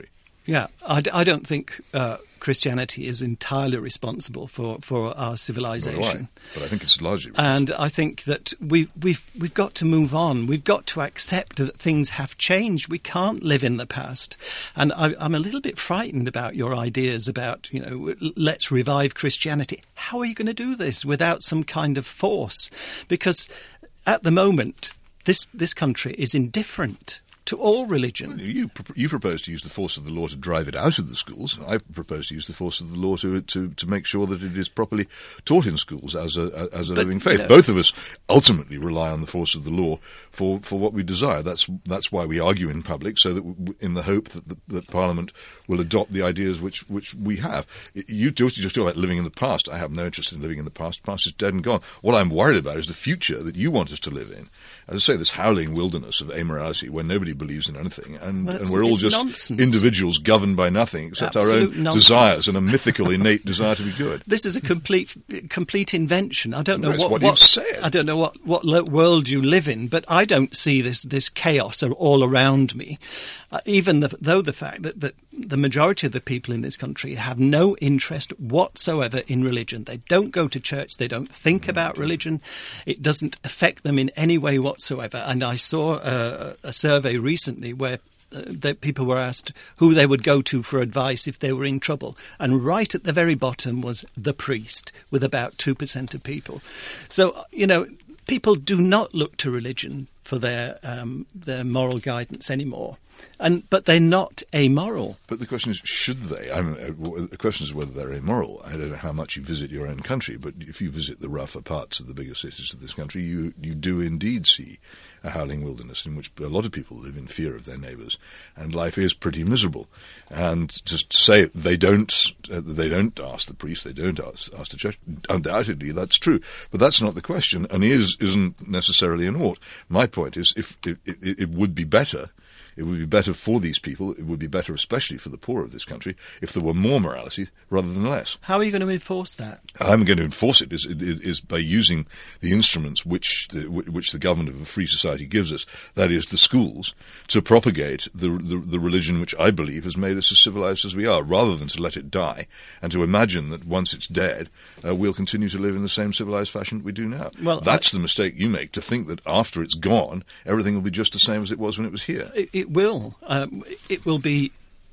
Yeah, I, d- I don't think uh, Christianity is entirely responsible for, for our civilization. I, but I think it's largely responsible. And I think that we, we've, we've got to move on. We've got to accept that things have changed. We can't live in the past. And I, I'm a little bit frightened about your ideas about, you know, let's revive Christianity. How are you going to do this without some kind of force? Because at the moment, this, this country is indifferent to all religion. You you propose to use the force of the law to drive it out of the schools. I propose to use the force of the law to to, to make sure that it is properly taught in schools as a as a But, living faith. you know, Both of us ultimately rely on the force of the law for, for what we desire. That's that's why we argue in public, so that w- in the hope that the, that Parliament will adopt the ideas which which we have. You just just talk about living in the past. I have no interest in living in the past. The past is dead and gone. What I'm worried about is the future that you want us to live in. As I say, this howling wilderness of amorality where nobody believes in anything, and, Well, and it's- we're all it's just nonsense. individuals governed by nothing except our Absolute own nonsense. desires and a mythical, innate desire to be good. This is a complete complete invention. I don't know That's what, what you've said. I don't know what what lo- world you live in, but I don't see this this chaos all around me. Uh, even the, though the fact that, that the majority of the people in this country have no interest whatsoever in religion. They don't go to church. They don't think about religion. It doesn't affect them in any way whatsoever. And I saw a, a survey recently where Uh, that people were asked who they would go to for advice if they were in trouble. And right at the very bottom was the priest, with about two percent of people. So, you know, people do not look to religion for their um, their moral guidance anymore. And but they're not amoral. But the question is, should they? I mean, uh, the question is whether they're immoral. I don't know how much you visit your own country, but if you visit the rougher parts of the bigger cities of this country, you, you do indeed see a howling wilderness in which a lot of people live in fear of their neighbours, and life is pretty miserable. And just to say they don't, uh, they don't ask the priest, they don't ask, ask the church. Undoubtedly, that's true, but that's not the question, and is isn't necessarily an ought. My point is, if it, it, it would be better. It would be better for these people, it would be better especially for the poor of this country, if there were more morality rather than less. How are you going to enforce that? I'm going to enforce it is, is, is by using the instruments which the, which the government of a free society gives us, that is, the schools, to propagate the, the, the religion which I believe has made us as civilized as we are, rather than to let it die, and to imagine that once it's dead, uh, we'll continue to live in the same civilized fashion that we do now. Well, That's I, the mistake you make, to think that after it's gone, everything will be just the same as it was when it was here. It, it will. Um, it will be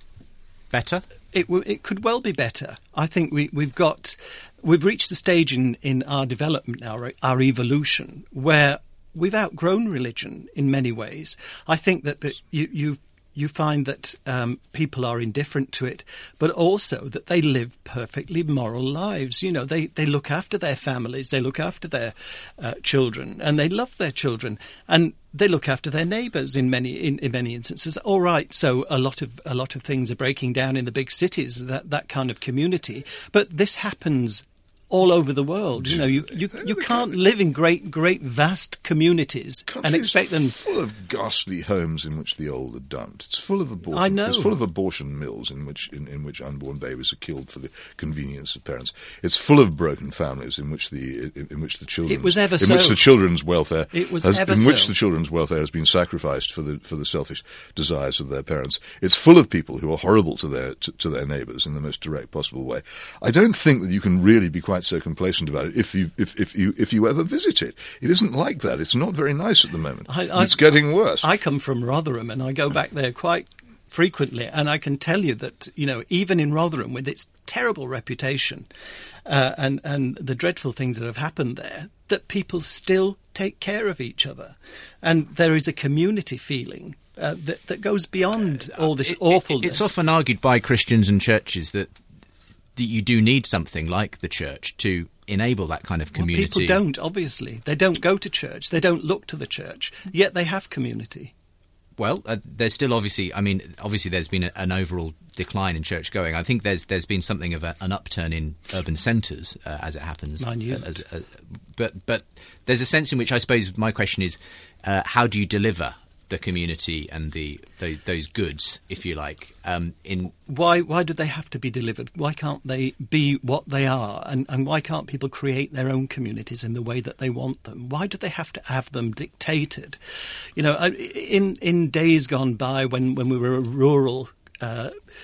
Better? It w- it could well be better. I think we we've got we've reached a stage in, in our development now, our, our evolution, where we've outgrown religion in many ways. I think that, that you you you find that um, people are indifferent to it, but also that they live perfectly moral lives. You know, they, they look after their families, they look after their uh, children, and they love their children, and they look after their neighbours in many in, in many instances. All right, so a lot of a lot of things are breaking down in the big cities, that that kind of community, but this happens all over the world. You know, you, you, you can't live in great, great, vast communities Country and expect is them... full of ghastly homes in which the old are dumped. It's full of abortion. I know. It's full of abortion mills in which in, in which unborn babies are killed for the convenience of parents. It's full of broken families in which the in, in which the children It was ever in so. which the children's welfare It was has, ever in which so. the children's welfare has been sacrificed for the for the selfish desires of their parents. It's full of people who are horrible to their to, to their neighbours in the most direct possible way. I don't think that you can really be quite so complacent about it if you if, if you if you ever visit it. It isn't like that. It's not very nice at the moment. I, I, it's getting worse. I come from Rotherham, and I go back there quite frequently, and I can tell you that, you know, even in Rotherham, with its terrible reputation uh, and and the dreadful things that have happened there, that people still take care of each other, and there is a community feeling uh, that that goes beyond all this It- it- awfulness. It's often argued by Christians and churches that that you do need something like the church to enable that kind of Well, community. people don't, obviously. They don't go to church. They don't look to the church. Yet they have community. Well, uh, there's still obviously, I mean, obviously there's been a, an overall decline in church going. I think there's there's been something of a, an upturn in urban centres, uh, as it happens. Minute. As, as, but but there's a sense in which I suppose my question is, uh, how do you deliver the community and the, the those goods, if you like, um, in Why why do they have to be delivered? Why can't they be what they are? And, and why can't people create their own communities in the way that they want them? Why do they have to have them dictated? You know, in in days gone by when, when we were a rural uh,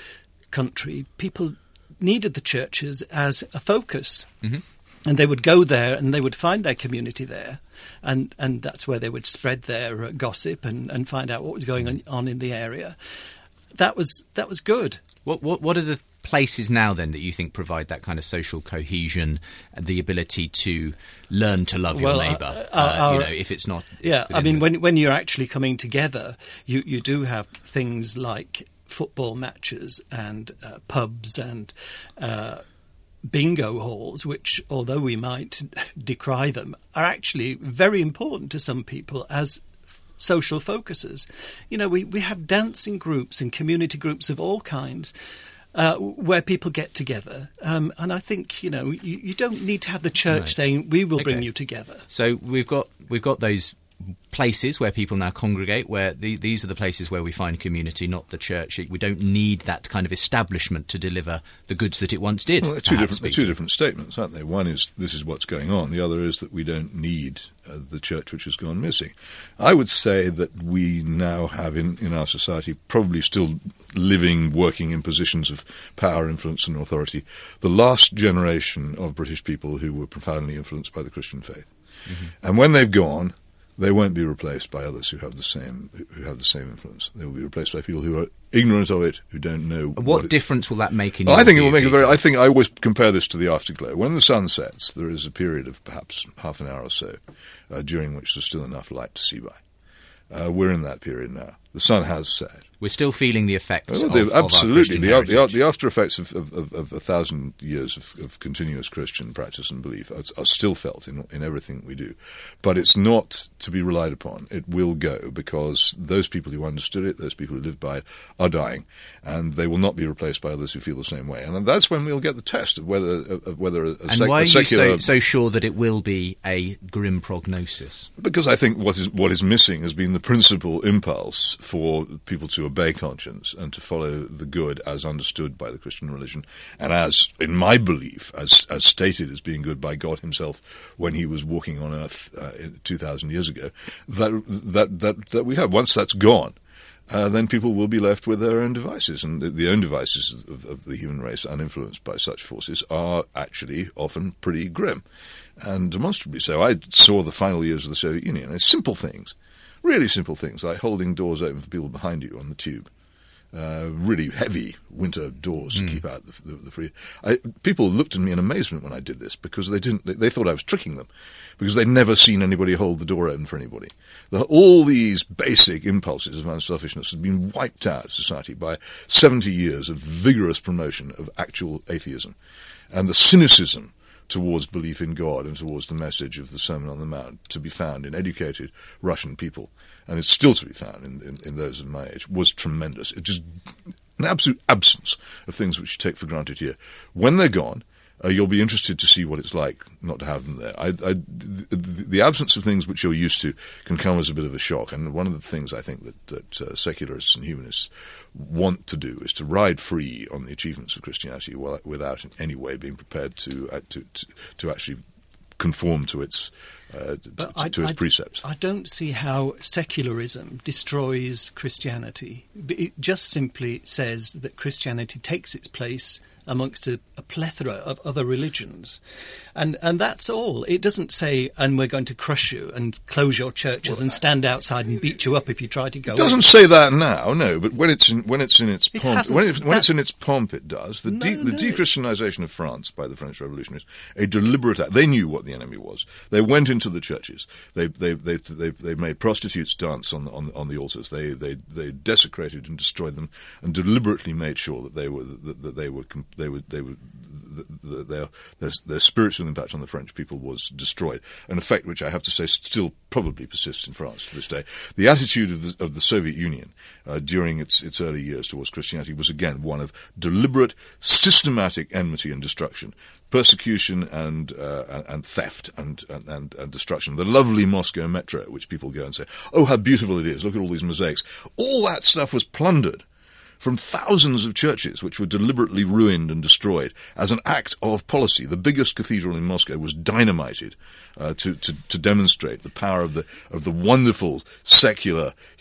country, people needed the churches as a focus. Mm-hmm. And they would go there and they would find their community there. And and that's where they would spread their uh, gossip and, and find out what was going on, on in the area. That was that was good. What what what are the places now then that you think provide that kind of social cohesion and the ability to learn to love well, your neighbour? Uh, Uh, our, you know, if it's not. Yeah, I within mean, the- when when you're actually coming together, you you do have things like football matches and uh, pubs and uh, bingo halls, which, although we might decry them, are actually very important to some people as social focuses. You know, we, we have dancing groups and community groups of all kinds uh, where people get together. Um, and I think, you know, you, you don't need to have the church Right. saying, we will bring Okay. you together. So we've got we've got those places where people now congregate, where the, these are the places where we find community, not the church. We don't need that kind of establishment to deliver the goods that it once did. Well, they're two perhaps, different, they're Peter. two different statements, aren't they? One is this is what's going on. The other is that we don't need uh, the church which has gone missing. I would say that we now have in, in our society, probably still living, working in positions of power, influence and authority, the last generation of British people who were profoundly influenced by the Christian faith. Mm-hmm. And when they've gone, they won't be replaced by others who have the same who have the same influence. They will be replaced by people who are ignorant of it, who don't know What, what it, difference will that make in Well, your I think it view, will make a Peter? very. I think I always compare this to the afterglow. When the sun sets, there is a period of perhaps half an hour or so uh, during which there's still enough light to see by. Uh, we're in that period now. The sun has set. We're still feeling the effects Well, of, the- of our absolutely. Christian The, the, heritage. the after effects of, of, of, of a thousand years of, of continuous Christian practice and belief are, are still felt in, in everything we do. But it's not to be relied upon. It will go because those people who understood it, those people who lived by it, are dying. And they will not be replaced by others who feel the same way. And that's when we'll get the test of whether, of whether a, a, and sec- why a are secular... you so, so sure that it will be a grim prognosis? Because I think what is what is missing has been the principal impulse for people to obey conscience and to follow the good as understood by the Christian religion, and as, in my belief, as as stated as being good by God Himself when He was walking on earth uh, two thousand years ago. That that that that we have. Once that's gone, uh, then people will be left with their own devices, and the, the own devices of, of the human race, uninfluenced by such forces, are actually often pretty grim, and demonstrably so. I saw the final years of the Soviet Union. It's simple things, really simple things, like holding doors open for people behind you on the tube. Uh, really heavy winter doors to mm. keep out the, the, the free. I, people looked at me in amazement when I did this because they didn't. They, they thought I was tricking them because they'd never seen anybody hold the door open for anybody. The, all these basic impulses of unselfishness had been wiped out of society by seventy years of vigorous promotion of actual atheism, and the cynicism towards belief in God and towards the message of the Sermon on the Mount to be found in educated Russian people, and it's still to be found in, in, in those of my age, was tremendous. It's just an absolute absence of things which you take for granted here. When they're gone, uh, you'll be interested to see what it's like not to have them there. I, I, the, the absence of things which you're used to can come as a bit of a shock, and one of the things I think that, that uh, secularists and humanists want to do is to ride free on the achievements of Christianity without in any way being prepared to uh, to, to, to actually conform to its uh, to, I, to its I, precepts. I don't see how secularism destroys Christianity. It just simply says that Christianity takes its place amongst a, a plethora of other religions. And and that's all. It doesn't say, and we're going to crush you and close your churches well, and stand outside and beat you up if you try to go It doesn't in. say that now, no, but when it's in, when it's in its It pomp, hasn't. when, it, when That- it's in its pomp, it does. The, No, de- the no. de-Christianization of France by the French Revolutionaries, a deliberate act. They knew what the enemy was. They went into the churches. They they they they, they made prostitutes dance on the, on, the- on the altars. They they they desecrated and destroyed them, and deliberately made sure that they were that, that they were com- they were they were the, the, their, their their spiritual impact on the French people was destroyed. An effect which I have to say still probably persists in France to this day. The attitude of the of the Soviet Union uh, during its its early years towards Christianity was again one of deliberate, systematic enmity and destruction. Persecution and uh, and theft and, and and destruction. The lovely Moscow metro, which people go and say, "Oh, how beautiful it is! Look at all these mosaics." All that stuff was plundered from thousands of churches, which were deliberately ruined and destroyed as an act of policy. The biggest cathedral in Moscow was dynamited uh, to, to to demonstrate the power of the of the wonderful secular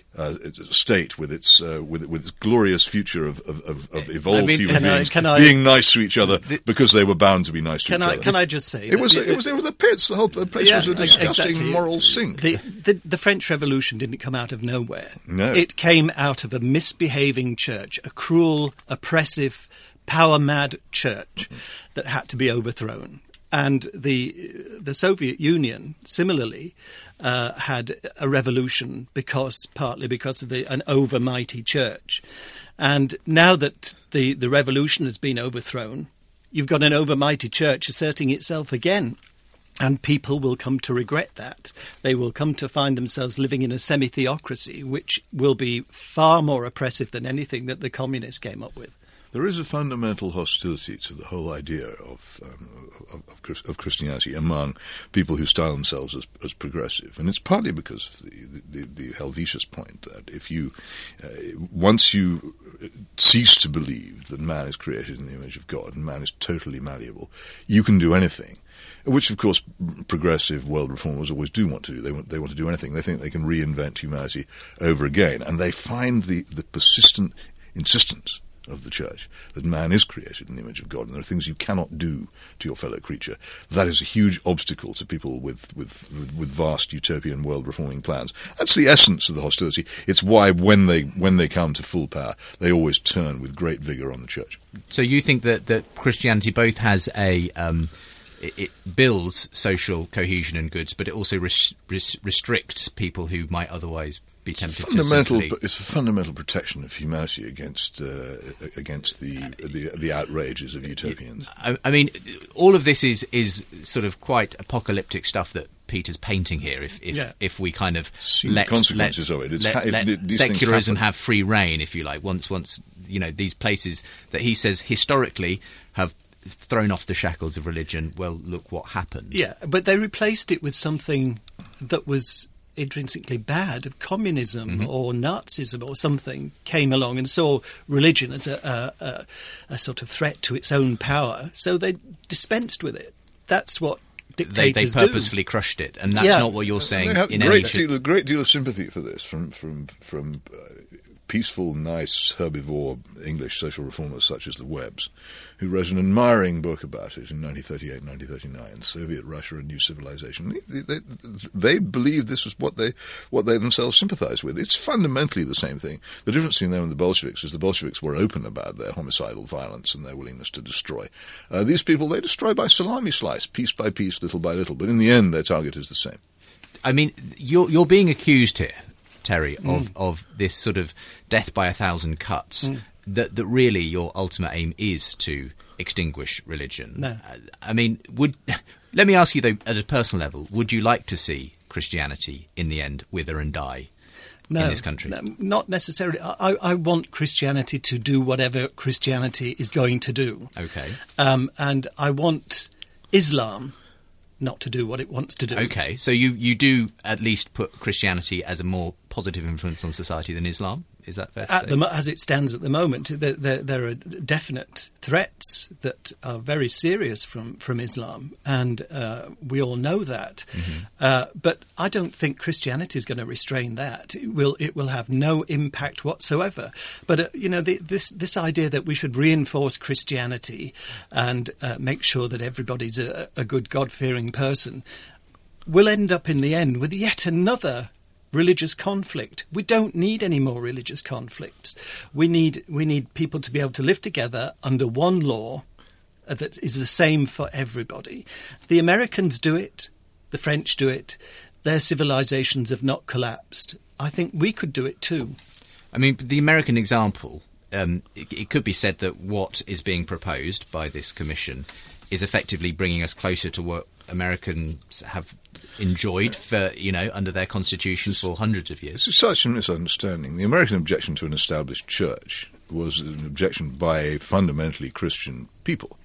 Uh, state with its uh, with with its glorious future of of, of, of evolved I mean, human can I- beings can I- being nice to each other because they were bound to be nice to Can each I other. can I just say It was that- it was it was the pits. The whole the place Yeah, was a disgusting exactly. moral sink. The, the the French Revolution didn't come out of nowhere. No. It came out of a misbehaving church, a cruel, oppressive, power-mad church that had to be overthrown. And the the Soviet Union, similarly, uh, had a revolution because partly because of the an overmighty church. And now that the, the revolution has been overthrown, you've got an overmighty church asserting itself again. And people will come to regret that. They will come to find themselves living in a semi-theocracy, which will be far more oppressive than anything that the communists came up with. There is a fundamental hostility to the whole idea of, um, of, of, of Christianity among people who style themselves as, as progressive, and it's partly because of the, the, the Helvetius point that if you, uh, once you cease to believe that man is created in the image of God and man is totally malleable, you can do anything. Which, of course, progressive world reformers always do want to do. They want, they want to do anything. They think they can reinvent humanity over again, and they find the, the persistent insistence of the church that man is created in the image of God and there are things you cannot do to your fellow creature. That is a huge obstacle to people with, with, with, with vast utopian world reforming plans. That's the essence of the hostility. It's why when they when they come to full power, they always turn with great vigour on the church. So you think that, that Christianity both has a... Um, it, it builds social cohesion and goods, but it also res- res- restricts people who might otherwise be tempted to Fundamental, simply... it's a fundamental protection of humanity against uh, against the, the the outrages of utopians. I, I mean, all of this is is sort of quite apocalyptic stuff that Peter's painting here. If if, Yeah. if we kind of See the let, consequences let, of it. It's let, ha- it- let it- these things secularism happen. have free reign, if you like. Once once you know these places that he says historically have thrown off the shackles of religion. Well, look what happened. Yeah, but they replaced it with something that was intrinsically bad. Of communism Mm-hmm. or Nazism or something came along and saw religion as a, a, a, a sort of threat to its own power, so they dispensed with it. That's what They, dictators they do. purposefully crushed it, and that's Yeah. not what you're saying They have in a any... great deal, a great deal of sympathy for this from from from uh, peaceful, nice, herbivore English social reformers such as the Webbs, who wrote an admiring book about it in nineteen thirty-eight, nineteen thirty-nine, Soviet Russia and New Civilization. They, they, they believed this was what they what they themselves sympathized with. It's fundamentally the same thing. The difference between them and the Bolsheviks is the Bolsheviks were open about their homicidal violence and their willingness to destroy. Uh, these people, they destroy by salami slice, piece by piece, little by little, but in the end their target is the same. I mean, you're you're being accused here, Terry, of, of this sort of death by a thousand cuts. Mm. That that really your ultimate aim is to extinguish religion. No. Uh, I mean, would let me ask you though, at a personal level, would you like to see Christianity in the end wither and die no, in this country? No, not necessarily. I, I want Christianity to do whatever Christianity is going to do. Okay. Um, and I want Islam not to do what it wants to do. Okay, so you, you do at least put Christianity as a more positive influence on society than Islam? Is that fair to At say? the, mo- as it stands at the moment, there, there, there are definite threats that are very serious from, from Islam, and uh, we all know that. Mm-hmm. Uh, but I don't think Christianity is going to restrain that. It will it will have no impact whatsoever. But uh, you know, the, this this idea that we should reinforce Christianity and uh, make sure that everybody's a, a good God-fearing person will end up in the end with yet another religious conflict. We don't need any more religious conflicts. We need we need people to be able to live together under one law uh, that is the same for everybody. The Americans do it. The French do it. Their civilizations have not collapsed. I think we could do it too. I mean, the American example, um, it, it could be said that what is being proposed by this commission is effectively bringing us closer to what Americans have enjoyed for, you know, under their constitution for hundreds of years. This is such a misunderstanding. The American objection to an established church was an objection by a fundamentally Christian people.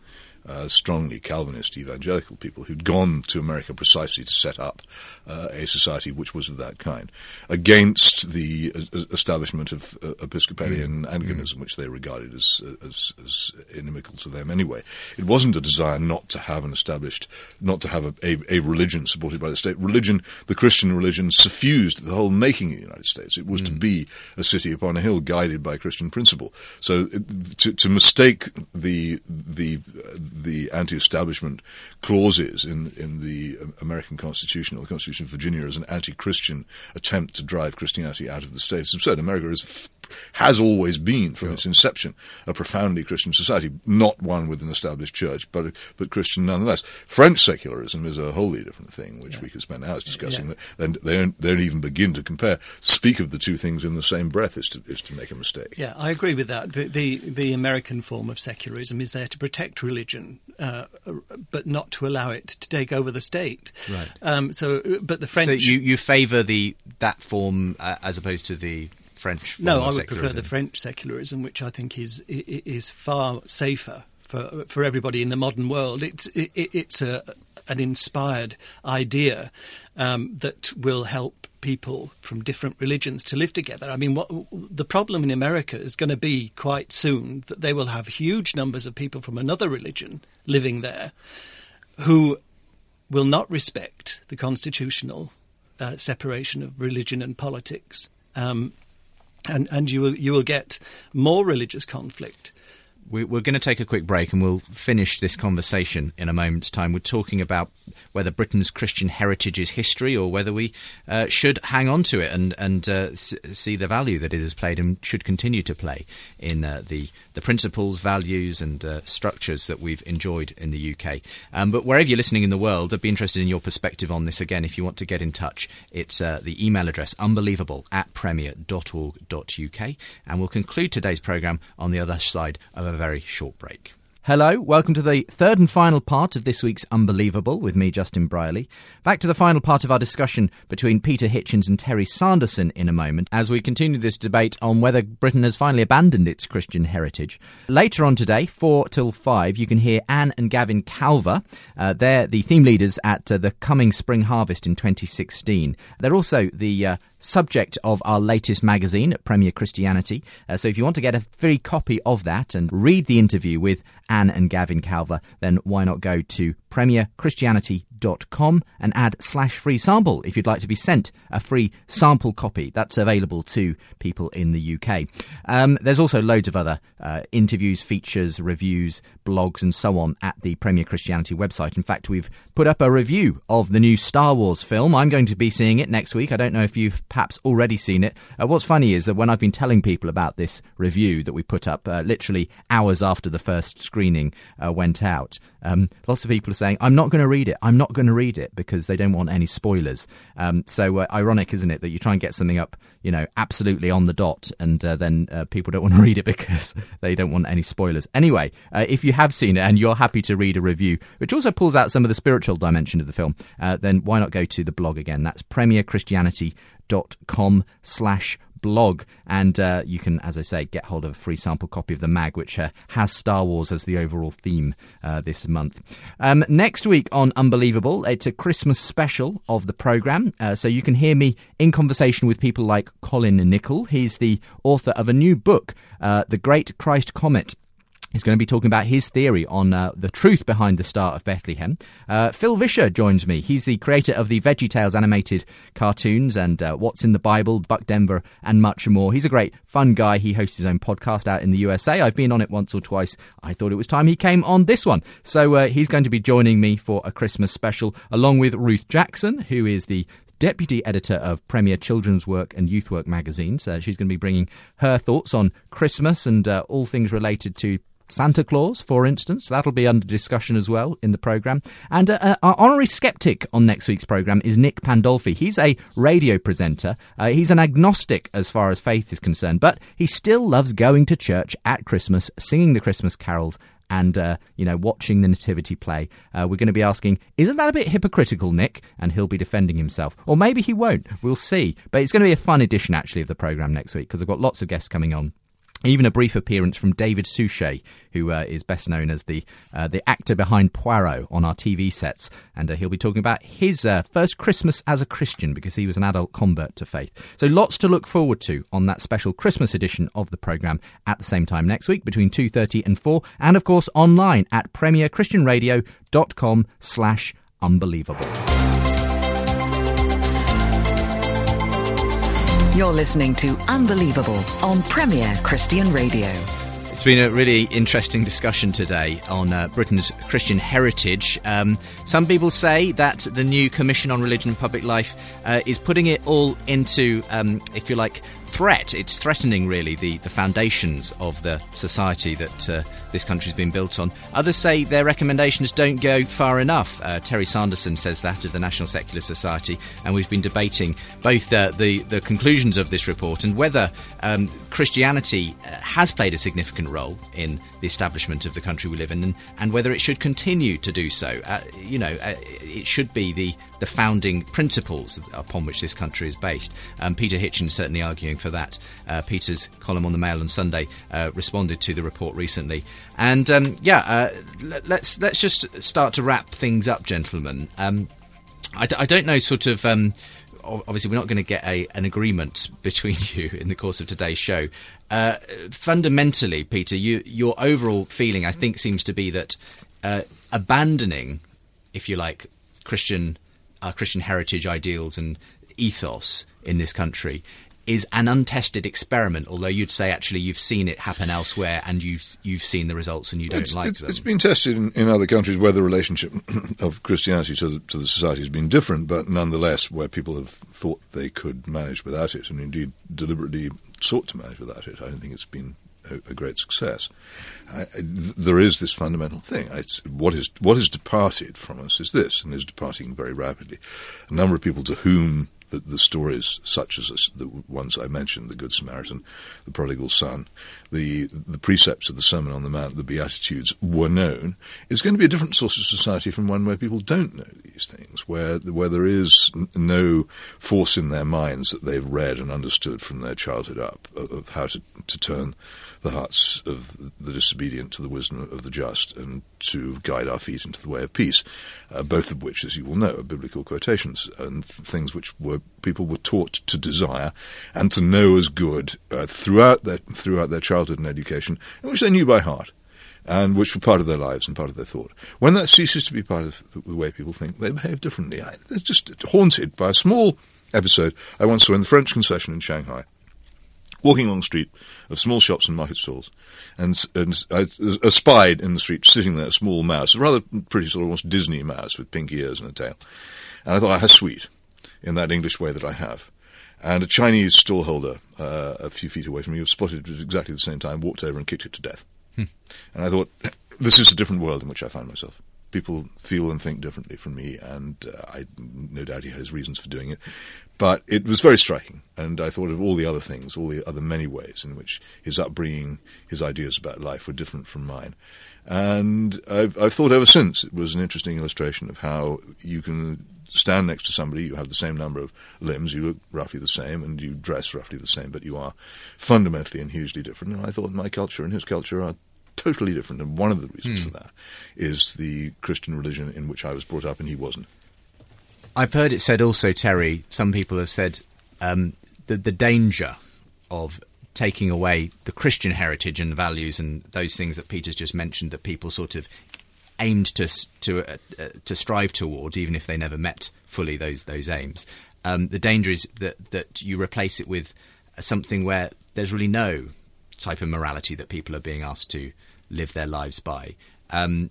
uh, strongly Calvinist evangelical people who'd gone to America precisely to set up uh, a society which was of that kind, against the uh, establishment of uh, Episcopalian mm. Anglicanism, mm. which they regarded as, as as inimical to them anyway. It wasn't a desire not to have an established, not to have a, a, a religion supported by the state. Religion, the Christian religion, suffused the whole making of the United States. It was mm. to be a city upon a hill guided by Christian principle. So to, to mistake the the the anti-establishment clauses in in the American Constitution or the Constitution of Virginia as an anti-Christian attempt to drive Christianity out of the state is absurd. America is has always been, from sure. its inception, a profoundly Christian society, not one with an established church, but but Christian nonetheless. French secularism is a wholly different thing, which yeah. we could spend hours discussing. Yeah. And they don't, they don't even begin to compare. Speak of the two things in the same breath is to, is to make a mistake. Yeah, I agree with that. The, the, the American form of secularism is there to protect religion, uh, but not to allow it to take over the state. Right. Um, so, but the French... So you, you favour the that form uh, as opposed to the French form No, of I would secularism? prefer the French secularism, which I think is is far safer for for everybody in the modern world. It's it, it's a an inspired idea um, that will help people from different religions to live together. I mean, what the problem in America is going to be quite soon that they will have huge numbers of people from another religion living there who will not respect the constitutional uh, separation of religion and politics. Um, And, and you will you will get more religious conflict. We're going to take a quick break and we'll finish this conversation in a moment's time. We're talking about whether Britain's Christian heritage is history or whether we uh, should hang on to it and, and uh, s- see the value that it has played and should continue to play in uh, the, the principles, values and uh, structures that we've enjoyed in the U K. Um, but wherever you're listening in the world, I'd be interested in your perspective on this. Again, if you want to get in touch, it's uh, the email address unbelievable at premier dot org dot uk. And we'll conclude today's programme on the other side of a very short break. Hello, welcome to the third and final part of this week's Unbelievable with me, Justin Brierley. Back to the final part of our discussion between Peter Hitchens and Terry Sanderson in a moment as we continue this debate on whether Britain has finally abandoned its Christian heritage. Later on today, four till five, you can hear Anne and Gavin Calver. Uh, they're the theme leaders at uh, the coming spring harvest in twenty sixteen. They're also the uh, subject of our latest magazine at Premier Christianity. Uh, so if you want to get a free copy of that and read the interview with Anne and Gavin Calver, then why not go to premier christianity dot com and add slash free sample if you'd like to be sent a free sample copy. That's available to people in the U K. Um, there's also loads of other uh, interviews, features, reviews, blogs and so on at the Premier Christianity website. In fact, we've put up a review of the new Star Wars film. I'm going to be seeing it next week. I don't know if you've perhaps already seen it. Uh, what's funny is that when I've been telling people about this review that we put up uh, literally hours after the first screening uh, went out, um, lots of people are saying, I'm not going to read it. I'm not going to read it because they don't want any spoilers. Um, so uh, ironic, isn't it, that you try and get something up, you know, absolutely on the dot and uh, then uh, people don't want to read it because they don't want any spoilers. Anyway, uh, if you have seen it and you're happy to read a review, which also pulls out some of the spiritual dimension of the film, uh, then why not go to the blog again? That's premier christianity dot com slash blog, and uh, you can, as I say, get hold of a free sample copy of the mag, which uh, has Star Wars as the overall theme uh, this month. Um, next week on Unbelievable, it's a Christmas special of the programme, uh, so you can hear me in conversation with people like Colin Nichol. He's the author of a new book, uh, The Great Christ Comet. He's going to be talking about his theory on uh, the truth behind the Star of Bethlehem. Uh, Phil Vischer joins me. He's the creator of the VeggieTales animated cartoons and uh, What's in the Bible, Buck Denver, and much more. He's a great, fun guy. He hosts his own podcast out in the U S A. I've been on it once or twice. I thought it was time he came on this one. So uh, he's going to be joining me for a Christmas special, along with Ruth Jackson, who is the Deputy Editor of Premier Children's Work and Youth Work magazines. Uh, she's going to be bringing her thoughts on Christmas and uh, all things related to Santa Claus, for instance. That'll be under discussion as well in the programme. And uh, our honorary skeptic on next week's programme is Nick Pandolfi. He's a radio presenter. Uh, he's an agnostic as far as faith is concerned, but he still loves going to church at Christmas, singing the Christmas carols and, uh, you know, watching the nativity play. Uh, we're going to be asking, isn't that a bit hypocritical, Nick? And he'll be defending himself. Or maybe he won't. We'll see. But it's going to be a fun edition, actually, of the programme next week because I've got lots of guests coming on. Even a brief appearance from David Suchet, who uh, is best known as the uh, the actor behind Poirot on our T V sets. And uh, he'll be talking about his uh, first Christmas as a Christian, because he was an adult convert to faith. So lots to look forward to on that special Christmas edition of the programme at the same time next week between two thirty and four. And, of course, online at premierchristianradio.com slash unbelievable. You're listening to Unbelievable on Premier Christian Radio. It's been a really interesting discussion today on uh, Britain's Christian heritage. Um, some people say that the new Commission on Religion and Public Life uh, is putting it all into, um, if you like, threat. It's threatening, really, the, the foundations of the society that uh, this country's been built on. Others say their recommendations don't go far enough. Uh, Terry Sanderson says that of the National Secular Society, and we've been debating both uh, the, the conclusions of this report and whether um, Christianity uh, has played a significant role in the establishment of the country we live in, and, and whether it should continue to do so. Uh, you know, uh, it should be the, the founding principles upon which this country is based. Um, Peter Hitchens certainly arguing for that. Uh, Peter's column on the Mail on Sunday uh, responded to the report recently. And um, yeah, uh, let, let's let's just start to wrap things up, gentlemen. Um, I, d- I don't know, sort of. Um, obviously, we're not going to get a, an agreement between you in the course of today's show. Uh, fundamentally, Peter, you, your overall feeling, I think, seems to be that uh, abandoning, if you like, Christian uh, Christian heritage ideals and ethos in this country is an untested experiment, although you'd say actually you've seen it happen elsewhere and you've, you've seen the results and you don't it's, like it's, them. It's been tested in, in other countries where the relationship of Christianity to the, to the society has been different, but nonetheless where people have thought they could manage without it and indeed deliberately sought to manage without it. I don't think it's been a, a great success. I, I, there is this fundamental thing. It's, what is what has departed from us is this, and is departing very rapidly. A number of people to whom The, the stories such as this, the ones I mentioned, the Good Samaritan, the Prodigal Son, the the precepts of the Sermon on the Mount, the Beatitudes, were known, is going to be a different sort of society from one where people don't know these things, where where there is n- no force in their minds that they've read and understood from their childhood up of, of how to, to turn the hearts of the disobedient to the wisdom of the just and to guide our feet into the way of peace, uh, both of which, as you will know, are biblical quotations and th- things which were people were taught to desire and to know as good uh, throughout their throughout their childhood and education, and which they knew by heart, and which were part of their lives and part of their thought. When that ceases to be part of the way people think, they behave differently. I, they're just haunted by a small episode I once saw in the French concession in Shanghai. Walking along the street of small shops and market stalls, and, and I espied in the street, sitting there, a small mouse, a rather pretty sort of almost Disney mouse with pink ears and a tail. And I thought, how sweet, in that English way that I have. And a Chinese stallholder, uh, a few feet away from me, who spotted it at exactly the same time, walked over and kicked it to death. Hmm. And I thought, this is a different world in which I find myself. People feel and think differently from me, and uh, I no doubt he had his reasons for doing it. But it was very striking, and I thought of all the other things, all the other many ways in which his upbringing, his ideas about life were different from mine. And I've, I've thought ever since it was an interesting illustration of how you can stand next to somebody, you have the same number of limbs, you look roughly the same, and you dress roughly the same, but you are fundamentally and hugely different. And I thought my culture and his culture are totally different, and one of the reasons hmm. for that is the Christian religion in which I was brought up and he wasn't. I've heard it said also, Terry, some people have said um, the, the danger of taking away the Christian heritage and values and those things that Peter's just mentioned that people sort of aimed to to uh, uh, to strive toward, even if they never met fully those those aims. Um, the danger is that, that you replace it with something where there's really no type of morality that people are being asked to live their lives by. Um,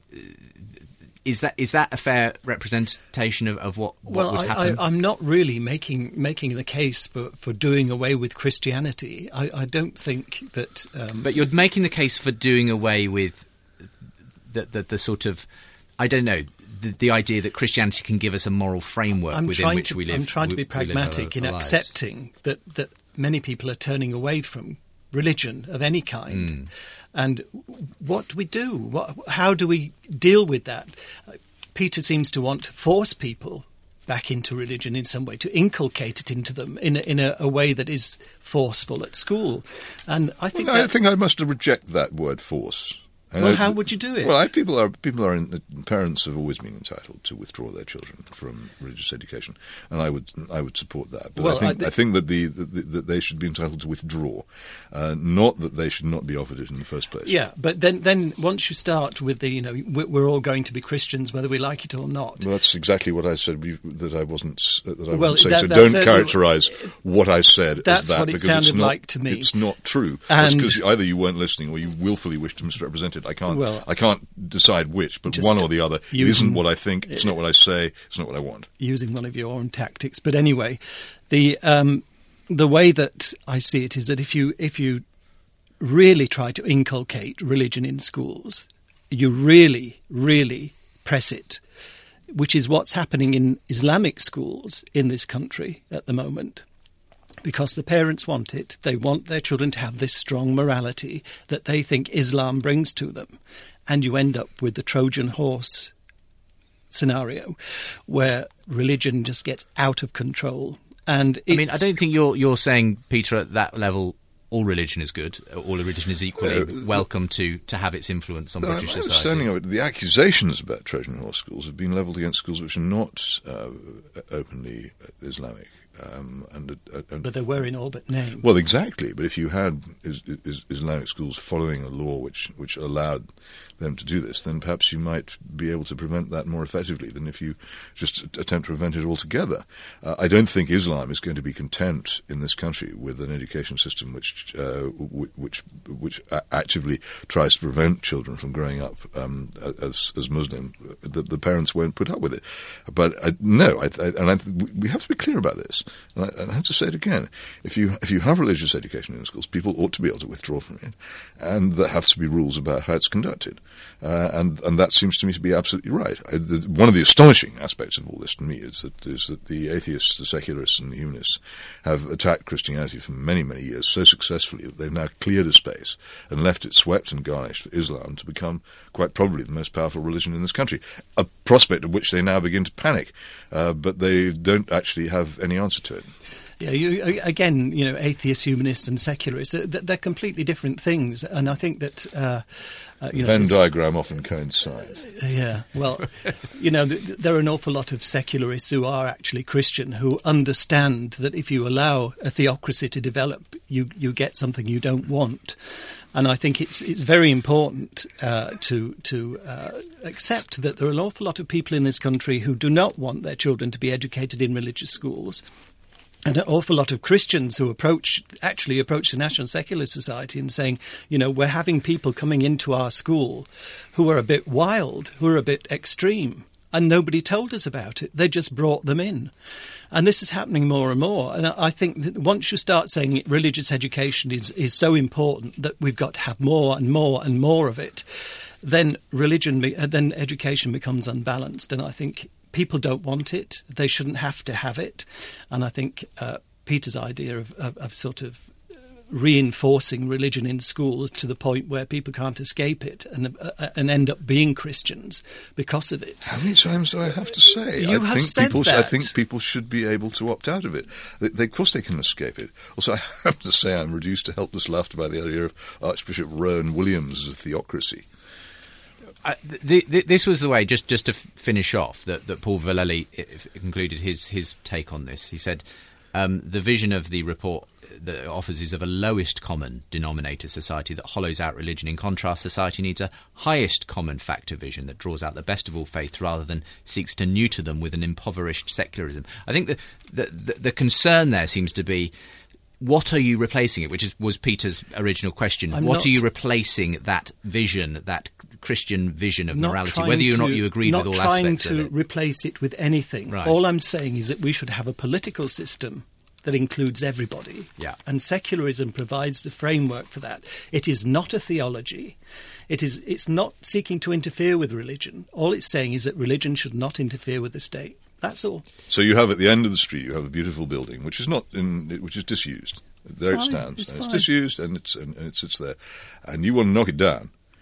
Is that is that a fair representation of, of what, what well, would happen? Well, I'm not really making making the case for, for doing away with Christianity. I, I don't think that... Um, but you're making the case for doing away with the, the, the sort of, I don't know, the, the idea that Christianity can give us a moral framework I'm within which to, we live. I'm trying to be pragmatic in accepting that, that many people are turning away from religion of any kind. Mm. And what do we do? What, how do we deal with that? Peter seems to want to force people back into religion in some way, to inculcate it into them in a, in a, a way that is forceful at school. And I think well, I think I must reject that word force. Well, I, how would you do it? Well, I, people are people are in, parents have always been entitled to withdraw their children from religious education, and I would I would support that. But well, I think I, th- I think that the, the, the that they should be entitled to withdraw, uh, not that they should not be offered it in the first place. Yeah, but then then once you start with the you know we're all going to be Christians whether we like it or not. Well, that's exactly what I said. That I wasn't that I well, wasn't saying. That, so don't characterise what I said that's as that what it because sounded it's not, like to me. It's not true. And that's because either you weren't listening or you willfully wished to misrepresent it. I can't. Well, I can't. Can't decide which, but one or the other. It isn't what I think. It's not what I say. It's not what I want. Using one of your own tactics, but anyway, the um, the way that I see it is that if you if you really try to inculcate religion in schools, you really really press it, which is what's happening in Islamic schools in this country at the moment. Because the parents want it. They want their children to have this strong morality that they think Islam brings to them. And you end up with the Trojan horse scenario where religion just gets out of control. And I mean, I don't think you're you're saying, Peter, at that level all religion is good, all religion is equally uh, welcome to, to have its influence on the, British my society. Understanding of it, the accusations about Trojan horse schools have been levelled against schools which are not uh, openly Islamic. Um, and, uh, and but they were in all but name. Well, exactly. But if you had is, is Islamic schools following a law which, which allowed them to do this, then perhaps you might be able to prevent that more effectively than if you just attempt to prevent it altogether. Uh, I don't think Islam is going to be content in this country with an education system which uh, which which actively tries to prevent children from growing up um, as as Muslim. The, the parents won't put up with it. But I, no, I, I, and I, we have to be clear about this. And I, and I have to say it again: if you if you have religious education in the schools, people ought to be able to withdraw from it, and there have to be rules about how it's conducted. Uh, and and that seems to me to be absolutely right. I, the, one of the astonishing aspects of all this to me is that is that the atheists, the secularists, and the humanists have attacked Christianity for many many years so successfully that they've now cleared a space and left it swept and garnished for Islam to become quite probably the most powerful religion in this country. A prospect of which they now begin to panic, uh, but they don't actually have any answer to it. Yeah, you, again, you know, atheists, humanists, and secularists, they're completely different things, and I think that uh, uh, you know, Venn this, diagram often coincides. Yeah, well, you know, th- there are an awful lot of secularists who are actually Christian who understand that if you allow a theocracy to develop, you you get something you don't want. And I think it's it's very important uh, to to uh, accept that there are an awful lot of people in this country who do not want their children to be educated in religious schools. And an awful lot of Christians who approach, actually approach the National Secular Society and saying, you know, we're having people coming into our school who are a bit wild, who are a bit extreme, and nobody told us about it. They just brought them in. And this is happening more and more. And I think that once you start saying religious education is, is so important that we've got to have more and more and more of it, then religion, then education becomes unbalanced. And I think people don't want it. They shouldn't have to have it. And I think uh, Peter's idea of, of, of sort of reinforcing religion in schools to the point where people can't escape it and uh, and end up being Christians because of it. How many times do I have to say? You I have think said people, that. I think people should be able to opt out of it. They, they, of course they can escape it. Also, I have to say I'm reduced to helpless laughter by the idea of Archbishop Rowan Williams as a theocracy. Uh, the, the, this was the way, just, just to f- finish off, that, that Paul Vallely concluded his, his take on this. He said, um, the vision of the report that it offers is of a lowest common denominator society that hollows out religion. In contrast, society needs a highest common factor vision that draws out the best of all faiths rather than seeks to neuter them with an impoverished secularism. I think the, the, the, the concern there seems to be, what are you replacing it? Which is, was Peter's original question. I'm what not, are you replacing that vision, that Christian vision of not morality, whether or not you agree with all aspects of it? Not trying to replace it with anything. Right. All I'm saying is that we should have a political system that includes everybody. Yeah. And secularism provides the framework for that. It is not a theology. It is, it's not seeking to interfere with religion. All it's saying is that religion should not interfere with the state. That's all. So you have at the end of the street, you have a beautiful building, which is not in, which is disused. There Fine, it stands. it's and it's fine. disused, and it's and, and it sits there, and you want to knock it down.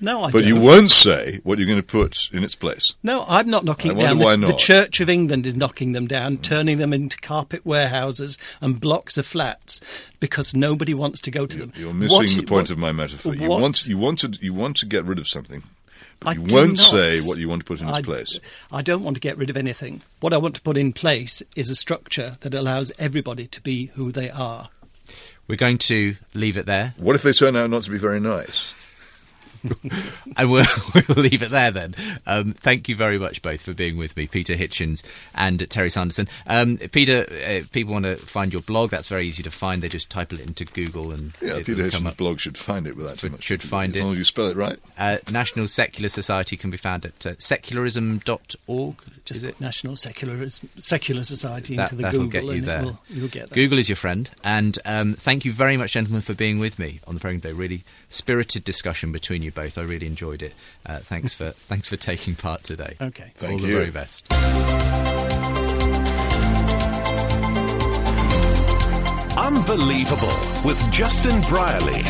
No, I but don't. you won't say what you're going to put in its place. No, I'm not knocking I wonder down. why The, the not. Church of England is knocking them down, turning them into carpet warehouses and blocks of flats because nobody wants to go to them. You're missing What the you- point what- of my metaphor. You what- want, you, want to, you want to get rid of something, but I you do won't not. say what you want to put in its I, place. I don't want to get rid of anything. What I want to put in place is a structure that allows everybody to be who they are. We're going to leave it there. What if they turn out not to be very nice? And we'll, we'll leave it there then. Um, thank you very much both for being with me, Peter Hitchens and Terry Sanderson. Um, Peter, uh, if people want to find your blog, that's very easy to find. They just type it into Google and Yeah, it Peter will come Hitchens' up. blog should find it without too Should- much. should find as it. long as you spell it right. Uh, National Secular Society can be found at uh, secularism dot org. Just Is it? National Secular Secular Society That- into the that'll Google, get you and there. it will, you'll get there. Google is your friend. And um, thank you very much, gentlemen, for being with me on the programme today. Really spirited discussion between you both. I really enjoyed it. Uh, thanks for thanks for taking part today. Okay. Thank All the you. very best. Unbelievable with Justin Brierley.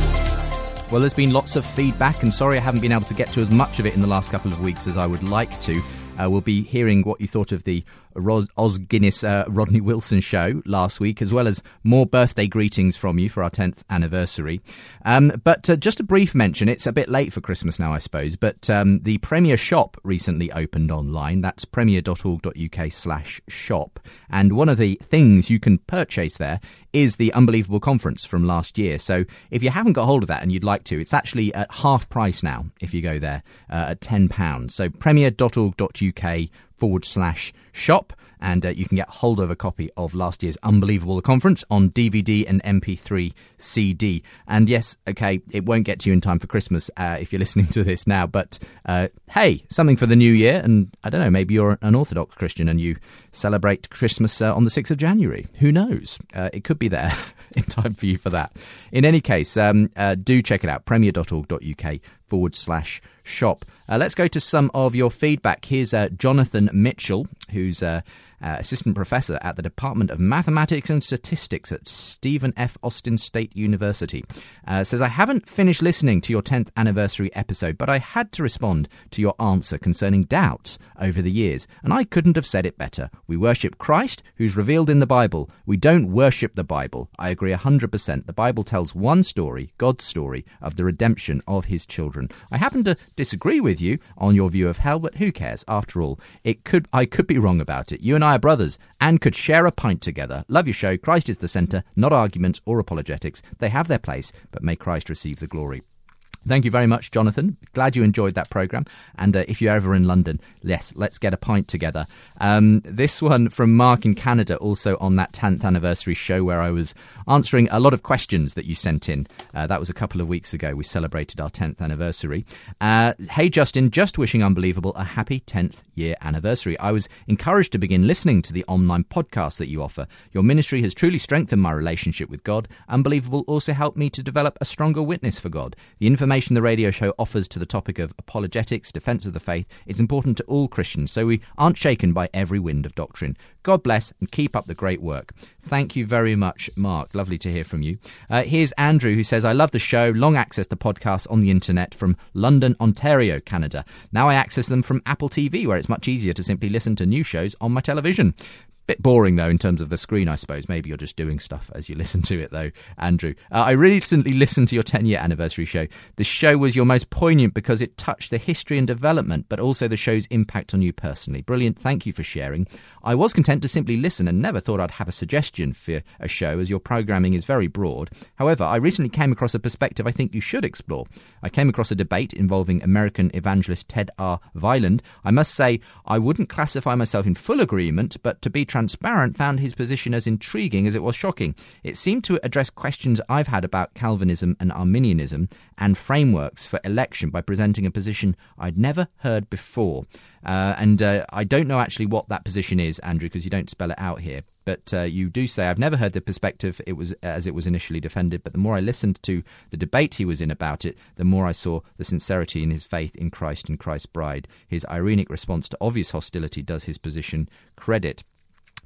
Well, there's been lots of feedback, and sorry I haven't been able to get to as much of it in the last couple of weeks as I would like to. Uh, we'll be hearing what you thought of the Ros- Os Guinness uh, Rodney Wilson show last week, as well as more birthday greetings from you for our tenth anniversary. Um, but uh, just a brief mention, it's a bit late for Christmas now, I suppose, but um, the Premier shop recently opened online. That's premier.org.uk slash shop. And one of the things you can purchase there is the Unbelievable Conference from last year. So if you haven't got hold of that and you'd like to, it's actually at half price now if you go there uh, at ten pounds. So premier.org.uk forward slash shop, and uh, you can get hold of a copy of last year's Unbelievable Conference on D V D and M P three C D. And yes, okay, it won't get to you in time for Christmas uh, if you're listening to this now, but uh, hey, something for the new year, and I don't know, maybe you're an Orthodox Christian and you celebrate Christmas uh, on the sixth of January. Who knows? Uh, it could be there in time for you for that. In any case, um, uh, do check it out, premier.org.uk forward slash shop. Uh, let's go to some of your feedback. Here's uh, Jonathan Mitchell, who's uh, uh, assistant professor at the Department of Mathematics and Statistics at Stephen F. Austin State University. Uh, says, I haven't finished listening to your tenth anniversary episode, but I had to respond to your answer concerning doubts over the years, and I couldn't have said it better. We worship Christ, who's revealed in the Bible. We don't worship the Bible. I agree one hundred percent. The Bible tells one story, God's story, of the redemption of his children. I happen to disagree with you on your view of hell, but who cares? After all, it could I could be wrong about it. You and I are brothers and could share a pint together. Love your show. Christ is the centre, not arguments or apologetics. They have their place, but may Christ receive the glory. Thank you very much, Jonathan. Glad you enjoyed that programme. And uh, if you're ever in London, yes, let's get a pint together. Um, this one from Mark in Canada, also on that tenth anniversary show where I was answering a lot of questions that you sent in. Uh, that was a couple of weeks ago. We celebrated our tenth anniversary. Uh, hey, Justin, just wishing Unbelievable a happy tenth year anniversary. I was encouraged to begin listening to the online podcast that you offer. Your ministry has truly strengthened my relationship with God. Unbelievable also helped me to develop a stronger witness for God. The information the radio show offers to the topic of apologetics, defence of the faith, is important to all Christians, so we aren't shaken by every wind of doctrine. God bless and keep up the great work. Thank you very much, Mark. Lovely to hear from you. Uh, here's Andrew, who says, I love the show. Long access to podcasts on the internet from London, Ontario, Canada. Now I access them from Apple T V, where it's much easier to simply listen to new shows on my television. Bit boring, though, in terms of the screen, I suppose. Maybe you're just doing stuff as you listen to it, though, Andrew. Uh, I recently listened to your ten-year anniversary show. The show was your most poignant because it touched the history and development, but also the show's impact on you personally. Brilliant. Thank you for sharing. I was content to simply listen and never thought I'd have a suggestion for a show, as your programming is very broad. However, I recently came across a perspective I think you should explore. I came across a debate involving American evangelist Ted R. Violent. I must say, I wouldn't classify myself in full agreement, but to be transparent, found his position as intriguing as it was shocking. It seemed to address questions I've had about Calvinism and Arminianism and frameworks for election by presenting a position I'd never heard before. Uh, and uh, I don't know actually what that position is, Andrew, because you don't spell it out here. But uh, you do say, I've never heard the perspective it was as it was initially defended, but the more I listened to the debate he was in about it, the more I saw the sincerity in his faith in Christ and Christ's bride. His ironic response to obvious hostility does his position credit.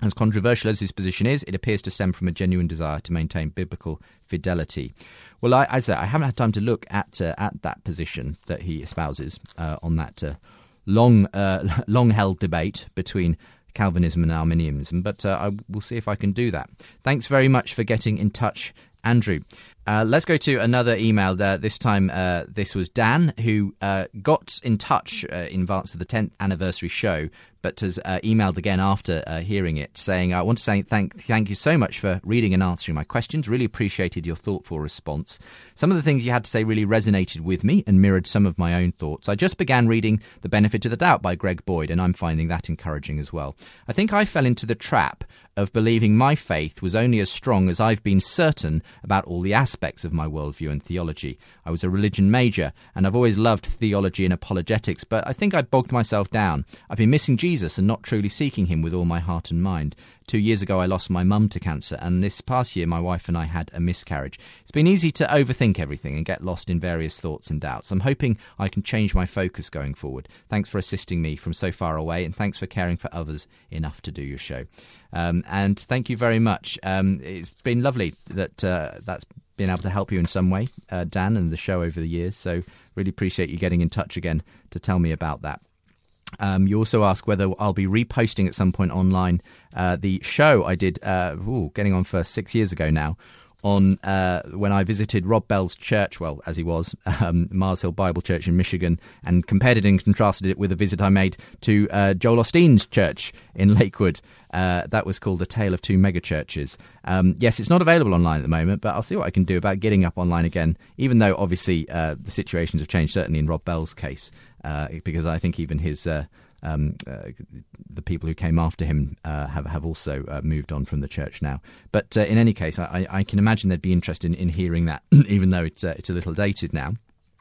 As controversial as his position is, it appears to stem from a genuine desire to maintain biblical fidelity. Well, I, as I, I haven't had time to look at uh, at that position that he espouses uh, on that uh, long, uh, long-held debate between Calvinism and Arminianism, but uh, I will see if I can do that. Thanks very much for getting in touch, Andrew. Uh, let's go to another email. Uh, this time, uh, this was Dan, who uh, got in touch uh, in advance of the tenth anniversary show, but has uh, emailed again after uh, hearing it, saying, I want to say thank thank you so much for reading and answering my questions. Really appreciated your thoughtful response. Some of the things you had to say really resonated with me and mirrored some of my own thoughts. I just began reading The Benefit of the Doubt by Greg Boyd, and I'm finding that encouraging as well. I think I fell into the trap of believing my faith was only as strong as I've been certain about all the aspects of my worldview and theology. I was a religion major, and I've always loved theology and apologetics, but I think I bogged myself down. I've been missing Jesus and not truly seeking him with all my heart and mind. Two years ago, I lost my mum to cancer, and this past year, my wife and I had a miscarriage. It's been easy to overthink everything and get lost in various thoughts and doubts. I'm hoping I can change my focus going forward. Thanks for assisting me from so far away, and thanks for caring for others enough to do your show. Um, and thank you very much. Um, it's been lovely that uh, that's been able to help you in some way, uh, Dan, and the show over the years. So really appreciate you getting in touch again to tell me about that. Um, you also ask whether I'll be reposting at some point online uh, the show I did, uh, ooh, getting on for six years ago now, on uh, when I visited Rob Bell's church, well, as he was, um, Mars Hill Bible Church in Michigan, and compared it and contrasted it with a visit I made to uh, Joel Osteen's church in Lakewood. Uh, that was called A Tale of Two Megachurches. Um, yes, it's not available online at the moment, but I'll see what I can do about getting up online again, even though obviously uh, the situations have changed, certainly in Rob Bell's case, uh, because I think even his... Uh, Um, uh, the people who came after him uh, have have also uh, moved on from the church now. But uh, in any case, I, I can imagine they'd be interested in, in hearing that, even though it's uh, it's a little dated now.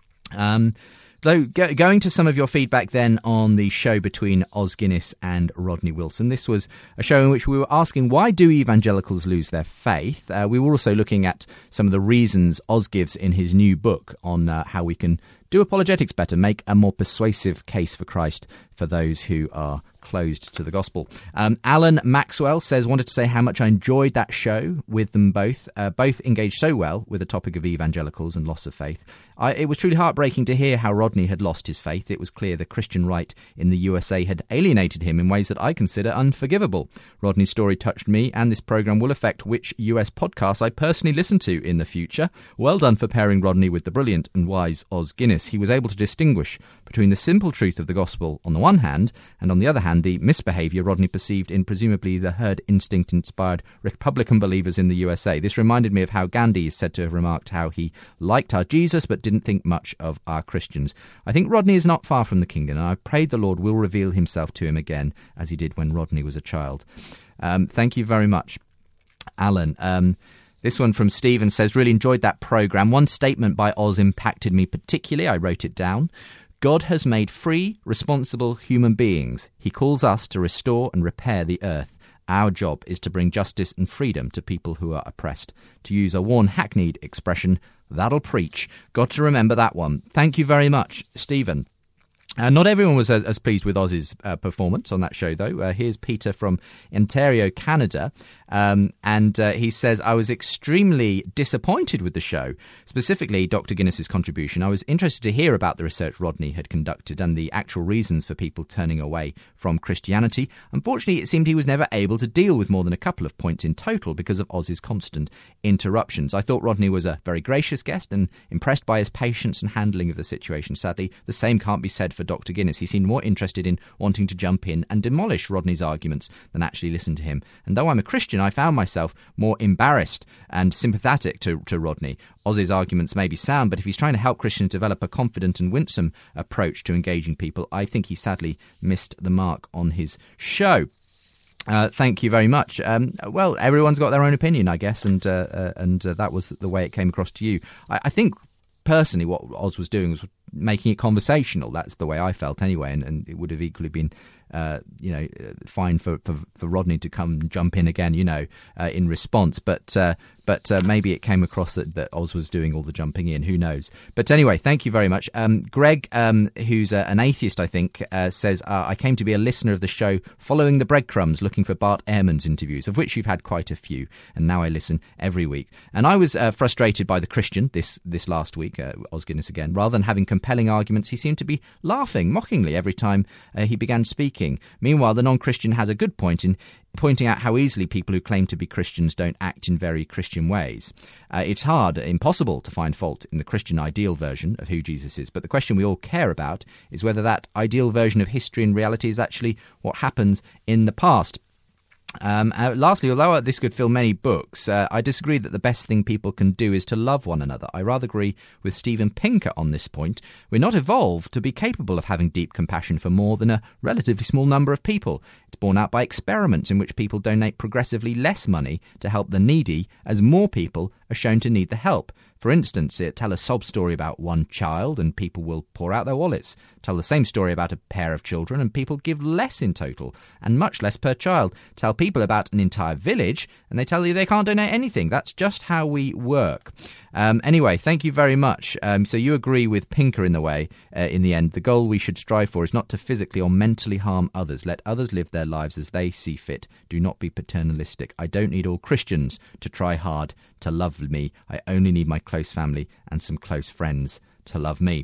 Um, so go, going to some of your feedback then on the show between Os Guinness and Rodney Wilson. This was a show in which we were asking, why do evangelicals lose their faith? Uh, we were also looking at some of the reasons Os gives in his new book on uh, how we can do apologetics better, make a more persuasive case for Christ for those who are closed to the gospel. Um, Alan Maxwell says, wanted to say how much I enjoyed that show with them both. Uh, both engaged so well with the topic of evangelicals and loss of faith. I, it was truly heartbreaking to hear how Rodney had lost his faith. It was clear the Christian right in the U S A had alienated him in ways that I consider unforgivable. Rodney's story touched me, and this programme will affect which U S podcasts I personally listen to in the future. Well done for pairing Rodney with the brilliant and wise Os Guinness. He was able to distinguish between the simple truth of the gospel on the one hand, and on the other hand, the misbehaviour Rodney perceived in presumably the herd instinct-inspired Republican believers in the U S A. This reminded me of how Gandhi is said to have remarked how he liked our Jesus but didn't think much of our Christians. I think Rodney is not far from the kingdom, and I pray the Lord will reveal himself to him again, as he did when Rodney was a child. Um, thank you very much, Alan. Um, This one from Stephen says, really enjoyed that programme. One statement by Os impacted me particularly. I wrote it down. God has made free, responsible human beings. He calls us to restore and repair the earth. Our job is to bring justice and freedom to people who are oppressed. To use a worn, hackneyed expression, that'll preach. Got to remember that one. Thank you very much, Stephen. Uh, not everyone was as, as pleased with Oz's uh, performance on that show, though. Uh, here's Peter from Ontario, Canada, um, and uh, he says, I was extremely disappointed with the show, specifically Doctor Guinness's contribution. I was interested to hear about the research Rodney had conducted and the actual reasons for people turning away from Christianity. Unfortunately, it seemed he was never able to deal with more than a couple of points in total because of Oz's constant interruptions. I thought Rodney was a very gracious guest and impressed by his patience and handling of the situation. Sadly, the same can't be said for Doctor Guinness. He seemed more interested in wanting to jump in and demolish Rodney's arguments than actually listen to him. And though I'm a Christian, I found myself more embarrassed and sympathetic to, to Rodney. Oz's arguments may be sound, but if he's trying to help Christians develop a confident and winsome approach to engaging people, I think he sadly missed the mark on his show. Uh, thank you very much. Um, well, everyone's got their own opinion, I guess, and uh, uh, and uh, that was the way it came across to you. I, I think personally what Oz was doing was making it conversational. That's the way I felt anyway, and, and it would have equally been uh, you know, fine for, for, for Rodney to come jump in again, you know, uh, in response. But uh, but uh, maybe it came across that, that Oz was doing all the jumping in. Who knows? But anyway, thank you very much. Um, Greg, um, who's uh, an atheist, I think, uh, says, uh, I came to be a listener of the show following the breadcrumbs, looking for Bart Ehrman's interviews, of which you've had quite a few, and now I listen every week. And I was uh, frustrated by the Christian this, this last week, uh, Os Guinness again. Rather than having compelling arguments, he seemed to be laughing mockingly every time uh, he began speaking. Meanwhile, the non-Christian has a good point in pointing out how easily people who claim to be Christians don't act in very Christian ways. Uh, it's hard, impossible to find fault in the Christian ideal version of who Jesus is, but the question we all care about is whether that ideal version of history and reality is actually what happens in the past. Um, uh, lastly, although this could fill many books, uh, I disagree that the best thing people can do is to love one another. I rather agree with Steven Pinker on this point. We're not evolved to be capable of having deep compassion for more than a relatively small number of people. It's borne out by experiments in which people donate progressively less money to help the needy as more people are shown to need the help. For instance, tell a sob story about one child and people will pour out their wallets. Tell the same story about a pair of children and people give less in total, and much less per child. Tell people about an entire village and they tell you they can't donate anything. That's just how we work. Um, anyway, thank you very much. Um, so you agree with Pinker in the way, uh, in the end. The goal we should strive for is not to physically or mentally harm others. Let others live their lives as they see fit. Do not be paternalistic. I don't need all Christians to try hard to love me. I only need my close family and some close friends to love me.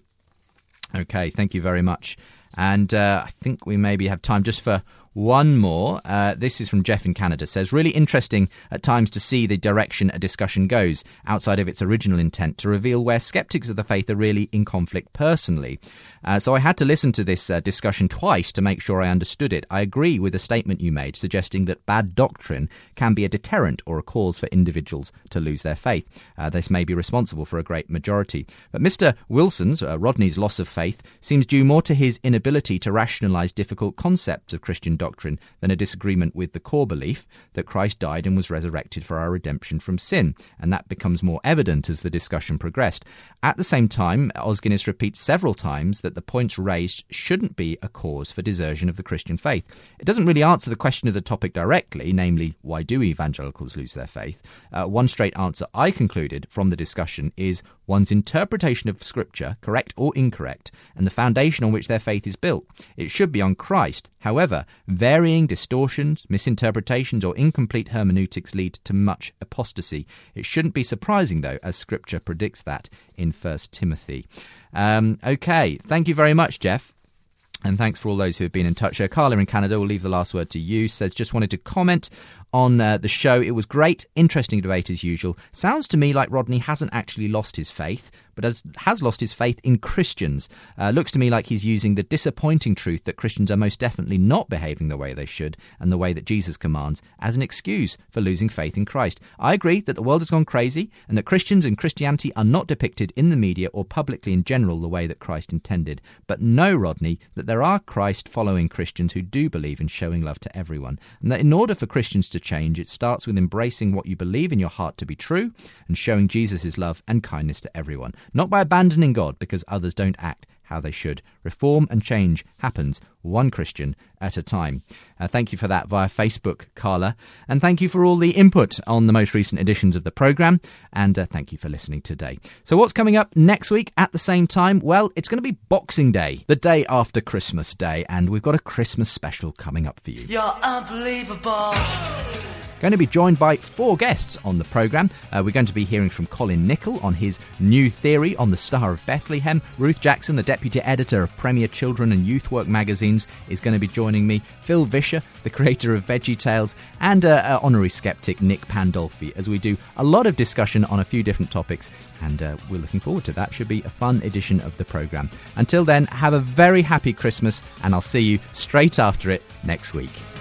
Okay, thank you very much. And uh, I think we maybe have time just for one more. Uh, this is from Jeff in Canada. Says, really interesting at times to see the direction a discussion goes outside of its original intent to reveal where skeptics of the faith are really in conflict personally. Uh, so I had to listen to this uh, discussion twice to make sure I understood it. I agree with the statement you made suggesting that bad doctrine can be a deterrent or a cause for individuals to lose their faith. Uh, this may be responsible for a great majority. But Mister Wilson's, uh, Rodney's loss of faith seems due more to his inability to rationalise difficult concepts of Christian doctrine doctrine than a disagreement with the core belief that Christ died and was resurrected for our redemption from sin, and that becomes more evident as the discussion progressed. At the same time, Os Guinness repeats several times that the points raised shouldn't be a cause for desertion of the Christian faith. It doesn't really answer the question of the topic directly, namely, why do evangelicals lose their faith? Uh, one straight answer I concluded from the discussion is one's interpretation of Scripture, correct or incorrect, and the foundation on which their faith is built. It should be on Christ. However, varying distortions, misinterpretations, or incomplete hermeneutics lead to much apostasy. It shouldn't be surprising, though, as Scripture predicts that in First Timothy. Um, okay, thank you very much, Jeff. And thanks for all those who have been in touch. Uh, Carla in Canada, we'll leave the last word to you. Says, just wanted to comment on uh, the show. It was great, interesting debate as usual. Sounds to me like Rodney hasn't actually lost his faith, but has, has lost his faith in Christians. Uh, looks to me like he's using the disappointing truth that Christians are most definitely not behaving the way they should and the way that Jesus commands as an excuse for losing faith in Christ. I agree that the world has gone crazy and that Christians and Christianity are not depicted in the media or publicly in general the way that Christ intended. But know, Rodney, that there are Christ-following Christians who do believe in showing love to everyone, and that in order for Christians to change, it starts with embracing what you believe in your heart to be true and showing Jesus' love and kindness to everyone. Not by abandoning God because others don't act how they should. Reform and change happens one Christian at a time. Uh, thank you for that via Facebook, Carla. And thank you for all the input on the most recent editions of the programme. And uh, thank you for listening today. So what's coming up next week at the same time? Well, it's going to be Boxing Day, the day after Christmas Day. And we've got a Christmas special coming up for you. You're unbelievable. Going to be joined by four guests on the programme. Uh, we're going to be hearing from Colin Nichol on his new theory on the Star of Bethlehem. Ruth Jackson, the deputy editor of Premier Children and Youth Work magazines, is going to be joining me. Phil Vischer, the creator of Veggie Tales, and uh, uh, honorary skeptic Nick Pandolfi, as we do a lot of discussion on a few different topics. And uh, we're looking forward to that. Should be a fun edition of the programme. Until then, have a very happy Christmas, and I'll see you straight after it next week.